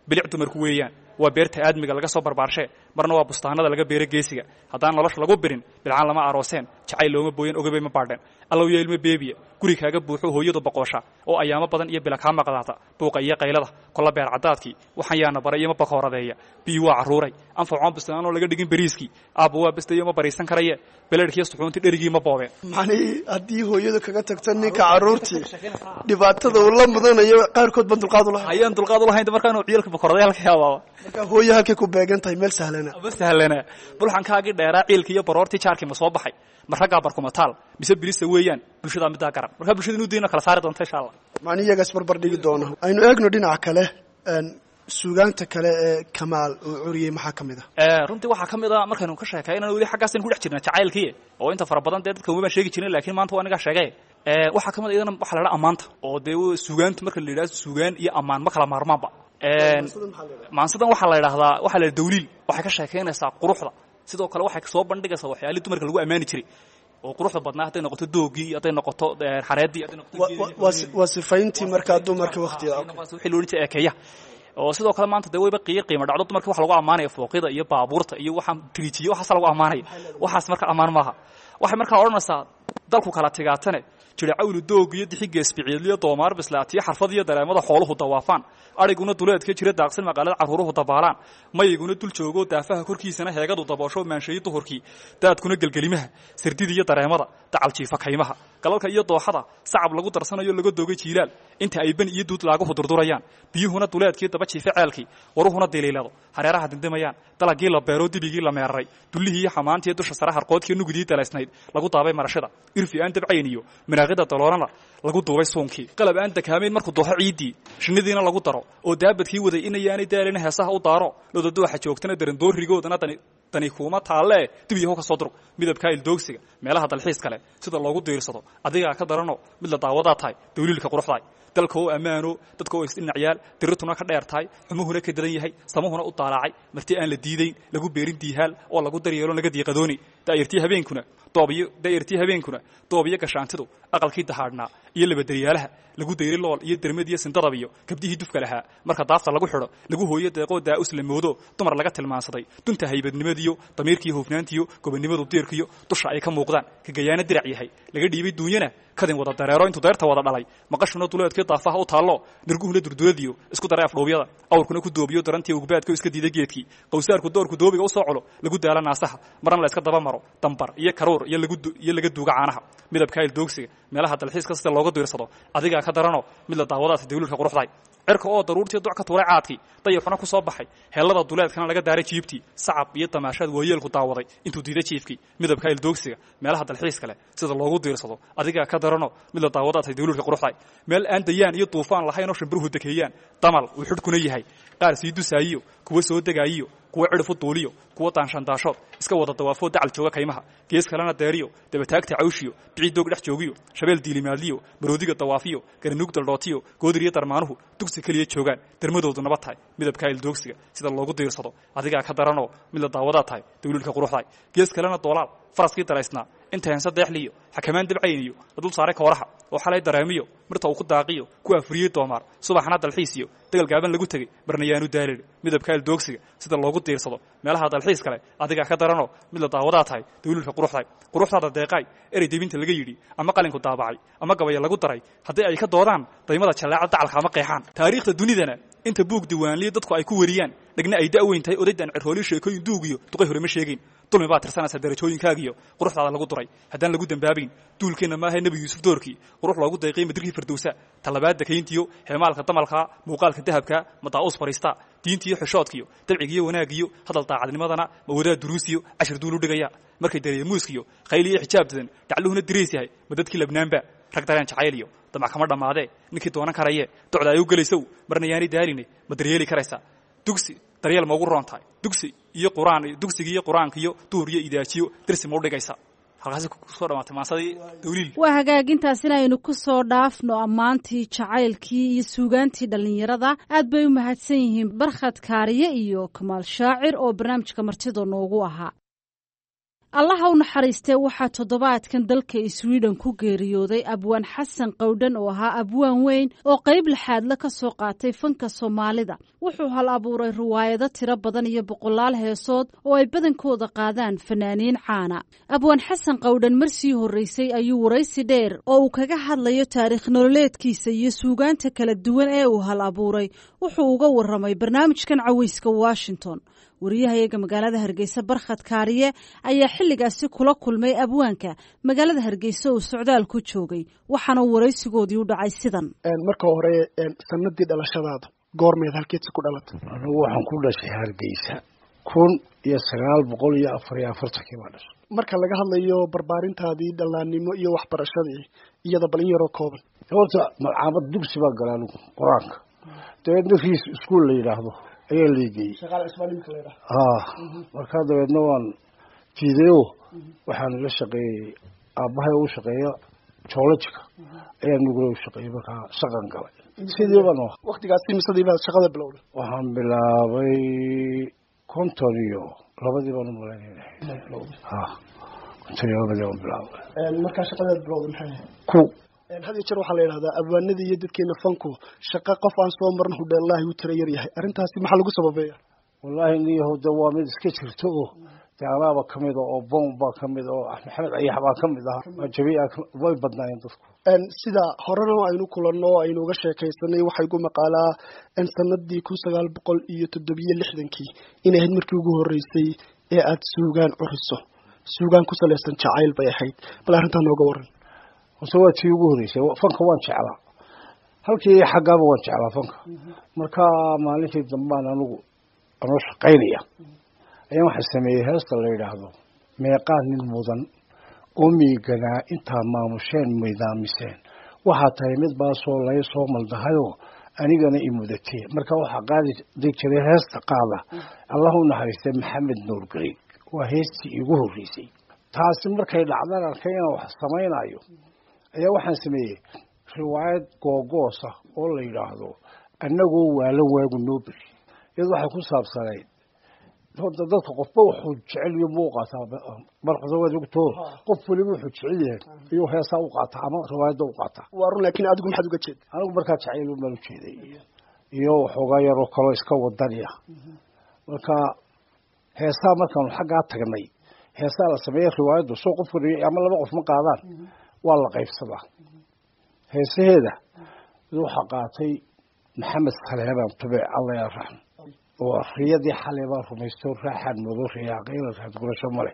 bilic dumarku weeyaan waa beerta aadmiga laga soo barbaarshe marna waa bustaanada laga beero geesiga haddaan nolosha lagu birin bilcaan lama arooseen jacayl looma booyan ogabay ma baadheen allow iyo ilmo beebiya guri kaaga buuxo hooyadu boqosha oo ayaamo badan iyo bila kaa maqdaata buuqa iyo qaylada kolla beer cadaadkii waxaan yaana bara iyo ma bakooradeeya biyo waa caruuray anfacoon bustaanoo laga dhigin bariiskii aabba waa bastayo ma bariisan karaye belerkiiyo suxuuntii dherigii ma boobeen macnihii haddii hooyadu kaga tagto ninka carruurtii dhibaatada uu la mudanayo qaarkood baan dulqaad u lahayn ayaan dulqaad u lahayn markaanu ciyalka bakooraday halka yaabaaba marka hooyo halkay ku beegan tahay meel sahlana ma sahlana bulxankaagii dheeraa ciilka iyo baroortii jaarkii ma soo baxay ma raggaa barkumataal mise bilisa weeyaan bulshadaa middaa garan markaa bulshada inuu diino kala saari doonta insha allah macni iyagaas barbar dhigi doona aynu eegno dhinaca kale suugaanta kale ee kamaal uu curiyey maxaa ka mid ah runtii waxaa ka mid ah markaynu ka sheekay inaan weli xaggaas ku dhex jirna jacaylkii oo inta fara badan dee dadka uma sheegi jirin laakiin maanta waa aniga sheegay ee waxa ka mid ah iyadana waxa la yiraahdaa amaanta oo dee suugaanta marka la yiraahdo suugaan iyo amaan ma kala maarmaanba ee maansadan waxa la yiraahdaa waxa la dawliil waxay ka sheekeynaysaa quruxda sidoo kale waxay soo bandhigaysaa waxyaalo dumarka lagu amaani jiray oo quruxda badnaa haday noqoto doogii haday noqoto xareedii haday noqoto waa sifayntii marka dumarka waqtiga wixii loo dhintay ekeeya oo sidoo kale maanta dee wayba qiir qiimo dhacdo dumarka waxa lagu amaanaya fooqida iyo baabuurta iyo waxaan tiriijiyo waxaas lagu amaanaya waxaas marka amaan maaha waxay marka oranaysaa dalku kala tigaatane jira cawlu doog iyo dixiga isbiciiliyo doomaar bislaatiyo xarfad iyo dareemada xooluhu dawaafaan ariguna duleedka jira daaqsan magaalada caruuruhu dabaalaan mayiguna dul joogo daafaha korkiisana heegadu daboosho maanshay duhurkii daadkuna galgalimaha sirdida iyo dareemada dacal jiifa kaymaha galalka iyo dooxada sacab lagu darsanayo laga doogay jiilaal inta ay ban iyo duud laagu hudurdurayaan biyuhuna duleedkii daba jiifa ceelkii waruhuna dileelado hareeraha dindimayaan dalagii la beero dibigii la meeray dullihii iyo xamaantii dusha sare harqoodkii nugudii dalaysnayd lagu daabay marashada irfi aan dabcayniyo manaaqida daloolana lagu duubay suunkii qalab aan dakaameen markuu dooxo ciidii shinidiina lagu daro oo daabadkii waday inayaanay daalina heesaha u daaro lodadu waxa joogtana daran doorigoodana tani tani kuma taalle dib iyo ka soo duro midabka ildoogsiga meelaha dalxiis kale sida loogu diirsado adiga ka darano mid la daawada tahay dawliilka quruxda dalka oo amaano dadka oo isdhinacyal dirirtuna ka dheertahay xumuhuna ka dadan yahay samuhuna u taalaacay marti aan la diideyn lagu beerin diihaal oo lagu daryeelo laga diiqadooni daayirtii habeenkuna doobiyo daayirtii habeenkuna doobiyo gashaantidu aqalkii dahaadna iyo laba daryaalaha lagu dayri lool iyo dermad iyo sindadabiyo gabdhihii dufka lahaa marka daafta lagu xidho lagu hooyo deeqo daa uslamoodo dumar laga tilmaansaday dunta haybadnimadiyo damiirkii hufnaantiyo gobonimadu diirkiyo dusha ay ka muuqdaan ka gayaana dirac yahay laga dhiibay duunyana kadin wada dareero intuu deerta wada dhalay maqashuna duleedkii daafaha u taallo nirguhuna durduradiyo isku daray afdhoobyada awrkuna ku doobiyo darantii ugbaadka iska diiday geedkii qowsaarku doorku doobiga u soo culo lagu daala naasaha marna la iska daba maro dambar iyo karuur iyo lagu iyo laga duuga caanaha midabka ildoogsiga meelaha dalxiiska sida looga diirsado adiga ka darano mid la daawadaas dawlilka quruxday cirka oo daruurtii duc ka tuuray caadkii dayaxuna ku soo baxay heelada duleedkana laga daaray jiibtii sacab iyo tamaashad waayeelku daawaday intuu diiday jiifkii midabka ildoogsiga meelaha dalxiis kale sida loogu diirsado adiga ka darano mid la daawadaas dawlilka quruxday meel aan dayaan iyo duufaan lahayn oo shimbiruhu dakeeyaan damal uu xidhkuna yahay qaar sii dusaayiyo kuwa soo degaayiyo kuwa cirfu duuliyo kuwa taanshandaashood iska wada dawaafo dacal jooga kaymaha gees kalena deeriyo dabataagta cawshiyo bicii doog dhex joogiyo shabeel diilimaadliyo baroodiga dawaafiyo garanuug daldhootiyo goodiriyo darmaanuhu dugsi keliya joogaan dermadoodu nabad tahay midabka ildoogsiga sida loogu diirsado adigaa ka daranoo mid la daawadaa tahay dawliilka quruxday gees kalena doolaal faraskii daraysnaa inta heensa deexliyo xakamaan dabcayniyo la dul saaray kooraha oo xalay dareemiyo mirta uu ku daaqiyo ku afriyey doomaar subaxna dalxiisiyo dagal gaaban lagu tegey barnayaanu daalil midabka ildoogsiga sida loogu diirsado meelaha dalxiis kale adigaa ka daranoo mid la daawadaa tahay dawliilka quruxday quruxdaada deeqay erey debinta laga yidhi ama qalinku daabacay ama gabaya lagu daray haddii ay ka doodaan daymada jallaaca dacalka ama qeexaan taariikhda dunidana inta buug diiwaanliyo dadku ay ku wariyaan dhagna ay da'weyn tahay odaydan cirhooli sheekooyin duugiyo duqay hore ma sheegin dulmi baa tirsanaysa darajooyinkaagiyo quruxdaada lagu duray haddaan lagu dambaabayn duulkeenna maaha nebi yuusuf doorkii qurux loogu dayqay madirkii firdowsa talabaad dakayntiyo heemaalka damalka muuqaalka dahabka madaa'uus fariista diintiyo xishoodkiyo dabcigiyo wanaagiyo hadal daacadnimadana mawadaad duruusiyo cashir duulu dhigaya markay dareeyo muuskiyo khayl iyo xijaab dadan dacluhuna dirays yahay ma dadkii labnaanba rag dareen jacayliyo damac kama dhammaadee ninkii doonan karaye docda ay u gelaysow marna yaanay daaline ma daryeeli karaysaa dugsi daryeel ma ugu roon tahay dugsi iyo quraan dugsiga iyo quraanka iyo duur iyo idaajiyo dirsi ma u dhigaysa halkaasi ku soo dhamaatay maasadii dawliil waa hagaagintaasina aynu ku soo dhaafno ammaantii jacaylkii iyo suugaantii dhallinyarada aad bay u mahadsan yihiin barkhad kaariye iyo kamaal shaacir oo barnaamijka martida noogu ahaa allaha u naxariistee waxaa toddobaadkan dalka sweden ku geeriyooday abwaan xasan qowdhan oo ahaa abwaan weyn oo qayb laxaadle ka soo qaatay fanka soomaalida wuxuu hal abuuray riwaayado tiro badan iyo boqolaal heesood oo ay badankooda qaadaan fanaaniin caana abwaan xasan qowdhan marsii horreysay ayuu waraysi dheer oo uu kaga hadlayo taariikh nololeedkiisa iyo suugaanta kala duwan ee uu hal abuuray wuxuu uga warramay barnaamijkan caweyska washington wariyahayaga magaalada hargeysa barkhad kaariye ayaa xilligaasi kula kulmay abwaanka magaalada hargeysa oo socdaal ku joogay waxaana waraysigoodii u dhacay sidan marka hore sanadii dhalashadaada goormeed halkeedsi ku dhalatay anigu waxaan ku dhashay hargeysa kun iyo sagaal boqol iyo afar iyo afartankii baa dhashay marka laga hadlayo barbaarintaadii dhallaannimo iyo waxbarashadii iyada balin yaroo kooban horta malcaamad dugsi baa gala anigu qur-aanka dabeedna riis iskuol la yidhaahdo ayaa leegeeyey markaa dabeedna waan fiideo waxaan la shaqeeyey aabbahay u shaqeeya joolojika ayaa nugula u shaqeeyey markaa shaqan galay sidii baan waktigaasi misadii baad shaqada bilowday waxaan bilaabay konton iyo labadii baan u malaynayna ha konton iyo labadii baan bilaabay markaa shaqadaad bilowday maxay ku had iyo jeer waxaa la yidhahdaa abwaanadii iyo dadkeena fanku shaqo qof aan soo marna hudheellaahi u tira yar yahay arrintaasi maxaa lagu sababeeya wallaahi niyahow de waa mid iska jirto oo dee anaaba ka mid oo boom baa ka mid oo maxamed ayax baa ka mid ah jabiia way badnaayeen dadku sida horena aynu kulanno o aynu uga sheekaysanay waxaa igu maqaalaa sanadii kun sagaal boqol iyo toddobiyo lixdankii inay ahayd markii ugu horreysay ee aad suugaan curiso suugaan ku salaysan jacayl bay ahayd bal arrintaa nooga waran ose waa tii ugu horreysay fanka waan jeclaa halkii xaggaaba waan jeclaa fanka marka maalintii dambaan anigu anoo shaqaynaya ayaan waxaa sameeyey heesta la yidhaahdo meeqaa nin mudan oo miiganaa intaa maamusheen midaamiseen waxaa tahay mid baasoo lay soo maldahayoo anigana i mudatee marka waxaa qaadi deg jiray heesta qaada allah u naxariistay maxamed nuur gareeg waa heestii igu horreysay taasi markay dhacdaan arkay inaan wax samaynayo ayaa waxaan sameeyey riwaayad googoosa oo la yidhaahdo annagoo waalan waagu noo beri iyado waxay ku saabsanayd horta dadka qofba wuxuu jecel iyo buu qaataa barqada waa ogtoo qof waliba wuxuu jecel yahay iyuu heesaa u qaataa ama riwaayadda u qaataa waa run laakiin adigu maxaad uga jeeda anigu markaa jacayl baan u jeeday iyo waxoogaa yaroo kaloo iska wadaniya marka heesaa markaanu xaggaa tagnay heesaa la sameeya riwaayaddu soo qof waliba ama laba qof ma qaadaan waa la qaybsadaa heesaheeda waxaa qaatay maxamed saleebaan tube alla yaa raxm oo riyadii xalay baa rumaysto raaxaan moodo riyaaqayla raad gurasho male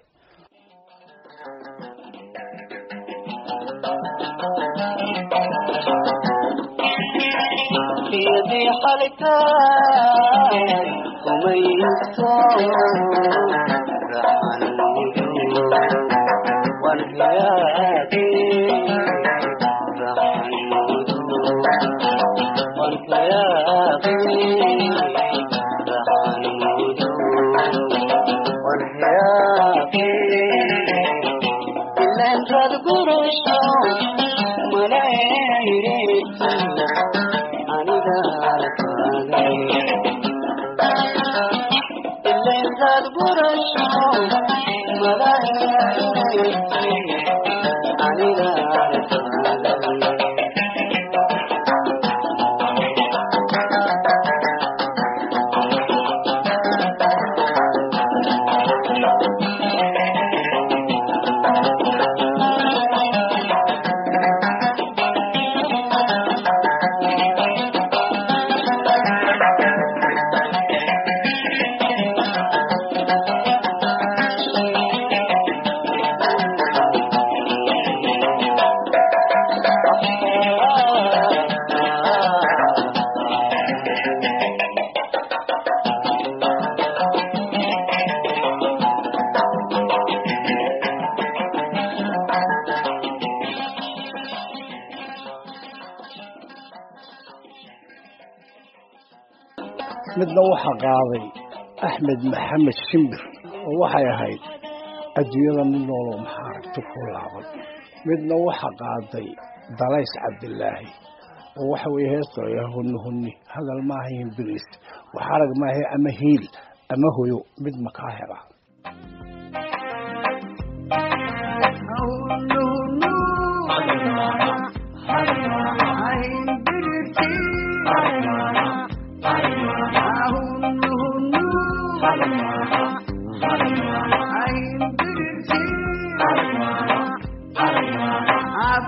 riyadii xalaytaan rumaysto raaxaan moodo waan riyaaqay raaxaan moodo waan midna waxaa qaaday axmed maxamed shimbir oo waxay ahayd adduunyada mid nooloo maxaa aragti ku laaban midna waxaa qaaday dalays cabdilaahi oo waxa weeye heesta honni honni hadal maaha himbiris wax arag maaha ama hiil ama hoyo mid makaa hela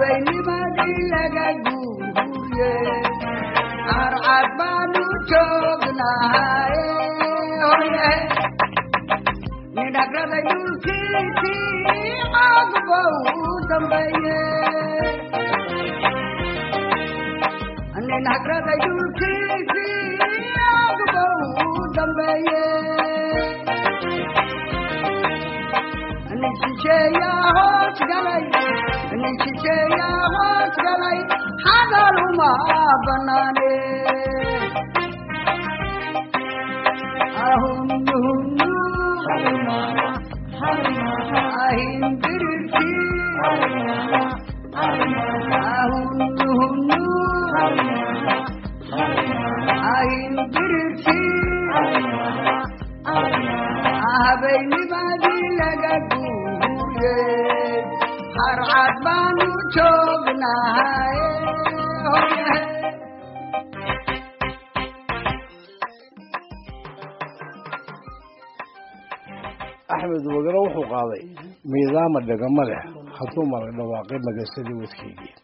habeennimadii laga guuriye arcad baanu joognahaye hoye nin hagraday dhulkiisii cagba u dambeeye nin hagraday dhulkiisii cagba u dambeeye nin shisheeyaa hoos galay nin shisheeyaa hoos galay hadal uma banaane ahunnuhunnu ahin birirki ahunnuhunnu ahin birirki habeennimadii laga guuriye harcad baanu joognahaye hoye axmed wagalo wuxuu qaaday miidaama dhagama leh hadduu mala dhawaaqay magasadii wadkeygii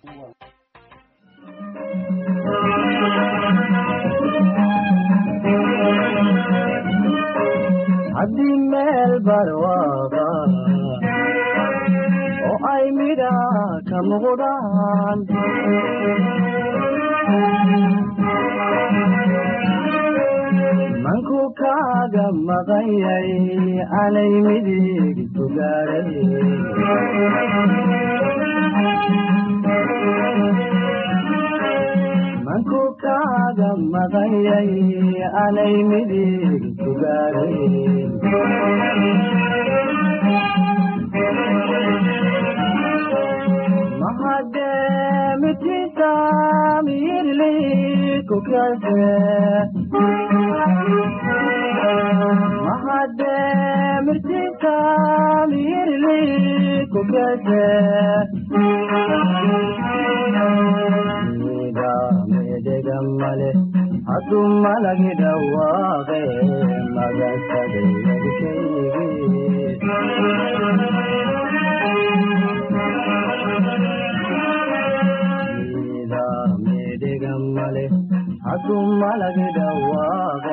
haddii meel barwaaqo oo ay midha ka muuqdaan manku kaaga maqanyay anay midig sugaaray manku kaaga maqanyay anay midig sugaaray mahademitinta mirli kukyase mahademitinta mirli kukyase mida medegamale hadu malagi dhawaaqe magasadayadkaygi male hadu malagi dhawaaqe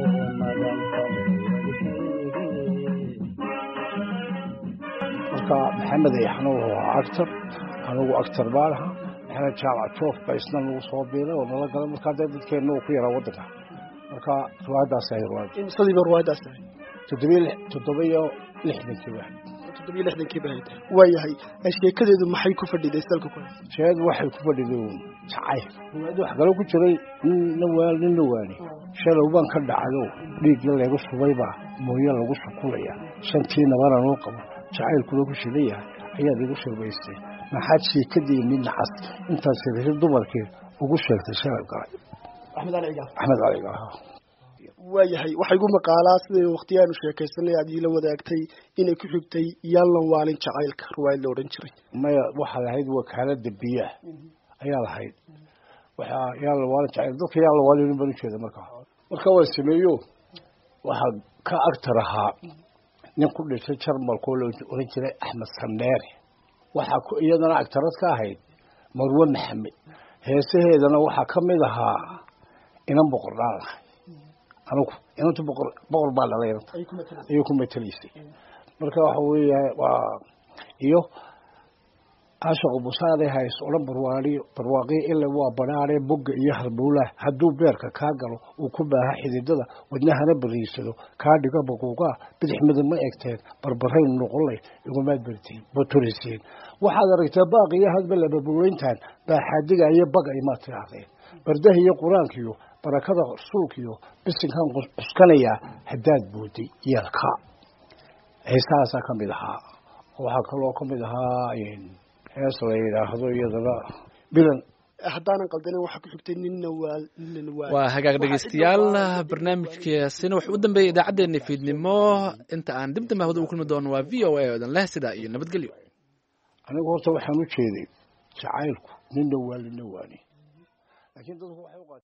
marka maxamed ayaxna wuxuu ahaa actor anigu actor baan ahaa maxamed jaamac joof ba isna nagu soo biiray oo nala galay markaa dee dadkeenna uu ku yaraa waddanka marka riwaayadaas ahay riwaayad imsadiiba riwaayadaas ahay toddobiyo toddoba iyo lixdankii baa toddobiyo lixdankii baa haytay waayahay sheekadeedu maxay ku fadhiday salka ku sheekadu waxay ku fadhiday jacayl riwaayadu wax kale ku jiray nin la waal nin la waali shalow baan ka dhacdo dhiigga lagu subayba mooye lagu shukulaya shantii nabana loo qabo jacaylkuna ku shilaya ayaa igu shirbaystay maxaad sheekadii mid nacas intaas sirri dumarkii ugu sheegtay shalow galay axmed ali cigaal axmed ali cigaal waayahay waxay igu maqaalaa sidii waqtiyaanu sheekaysanay aad iila wadaagtay inay ku xigtay yaalan waalin jacaylka riwaayad la odhan jiray maya waxaa lahayd wakaalada biyaha ayaa lahayd waxaa yaalan waalin jacayl dadka yaalan waalin baan u jeeda markaa marka waan sameeyo waxaa ka agtar ahaa nin ku dhashay jarmalkoo la oran jiray axmed sameere waxaa iyadana agtarad ka ahayd marwe maxamed heesaheedana waxaa ka mid ahaa inan boqordhaan lahay anigu inantu boqor boqor baa dhalay ayuu ku matalaysay marka waxa weeye waa iyo ashaqo busaade hays oran barwaaqi barwaaqi illa waa banaare bogga iyo halbowla hadduu beerka ka galo uu ku baaha xididada wadnahana bariisado ka dhiga boqoqa bidix midab ma egteen barbarayn noqolay iguma bartiin botoriseen waxaad aragtaa baaqiya hadba laba buurintaan baa xadiga iyo baga ima tiraadeen bardaha iyo quraankiyo barakada rasuulkiyo bisinkan quskanaya hadaad boodi yalka heesaasa ka mid ahaa waxa kaloo ka mid ahaa in hees la yiraahdo iyadana bilan haddaanan qaldanin waxa ku xigtay ninna waa ninna waa waa hagaag dhageystayaal barnaamijkeesina wuxuu u dambeeyay idaacadeena fiidnimo inta aan dib dambe hawada u kulmi doono waa v o a odan leh sida iyo nabadgelyo anigu horta waxaan u jeeday jacaylku ninna waa ninna waani laakiin dadku waxay u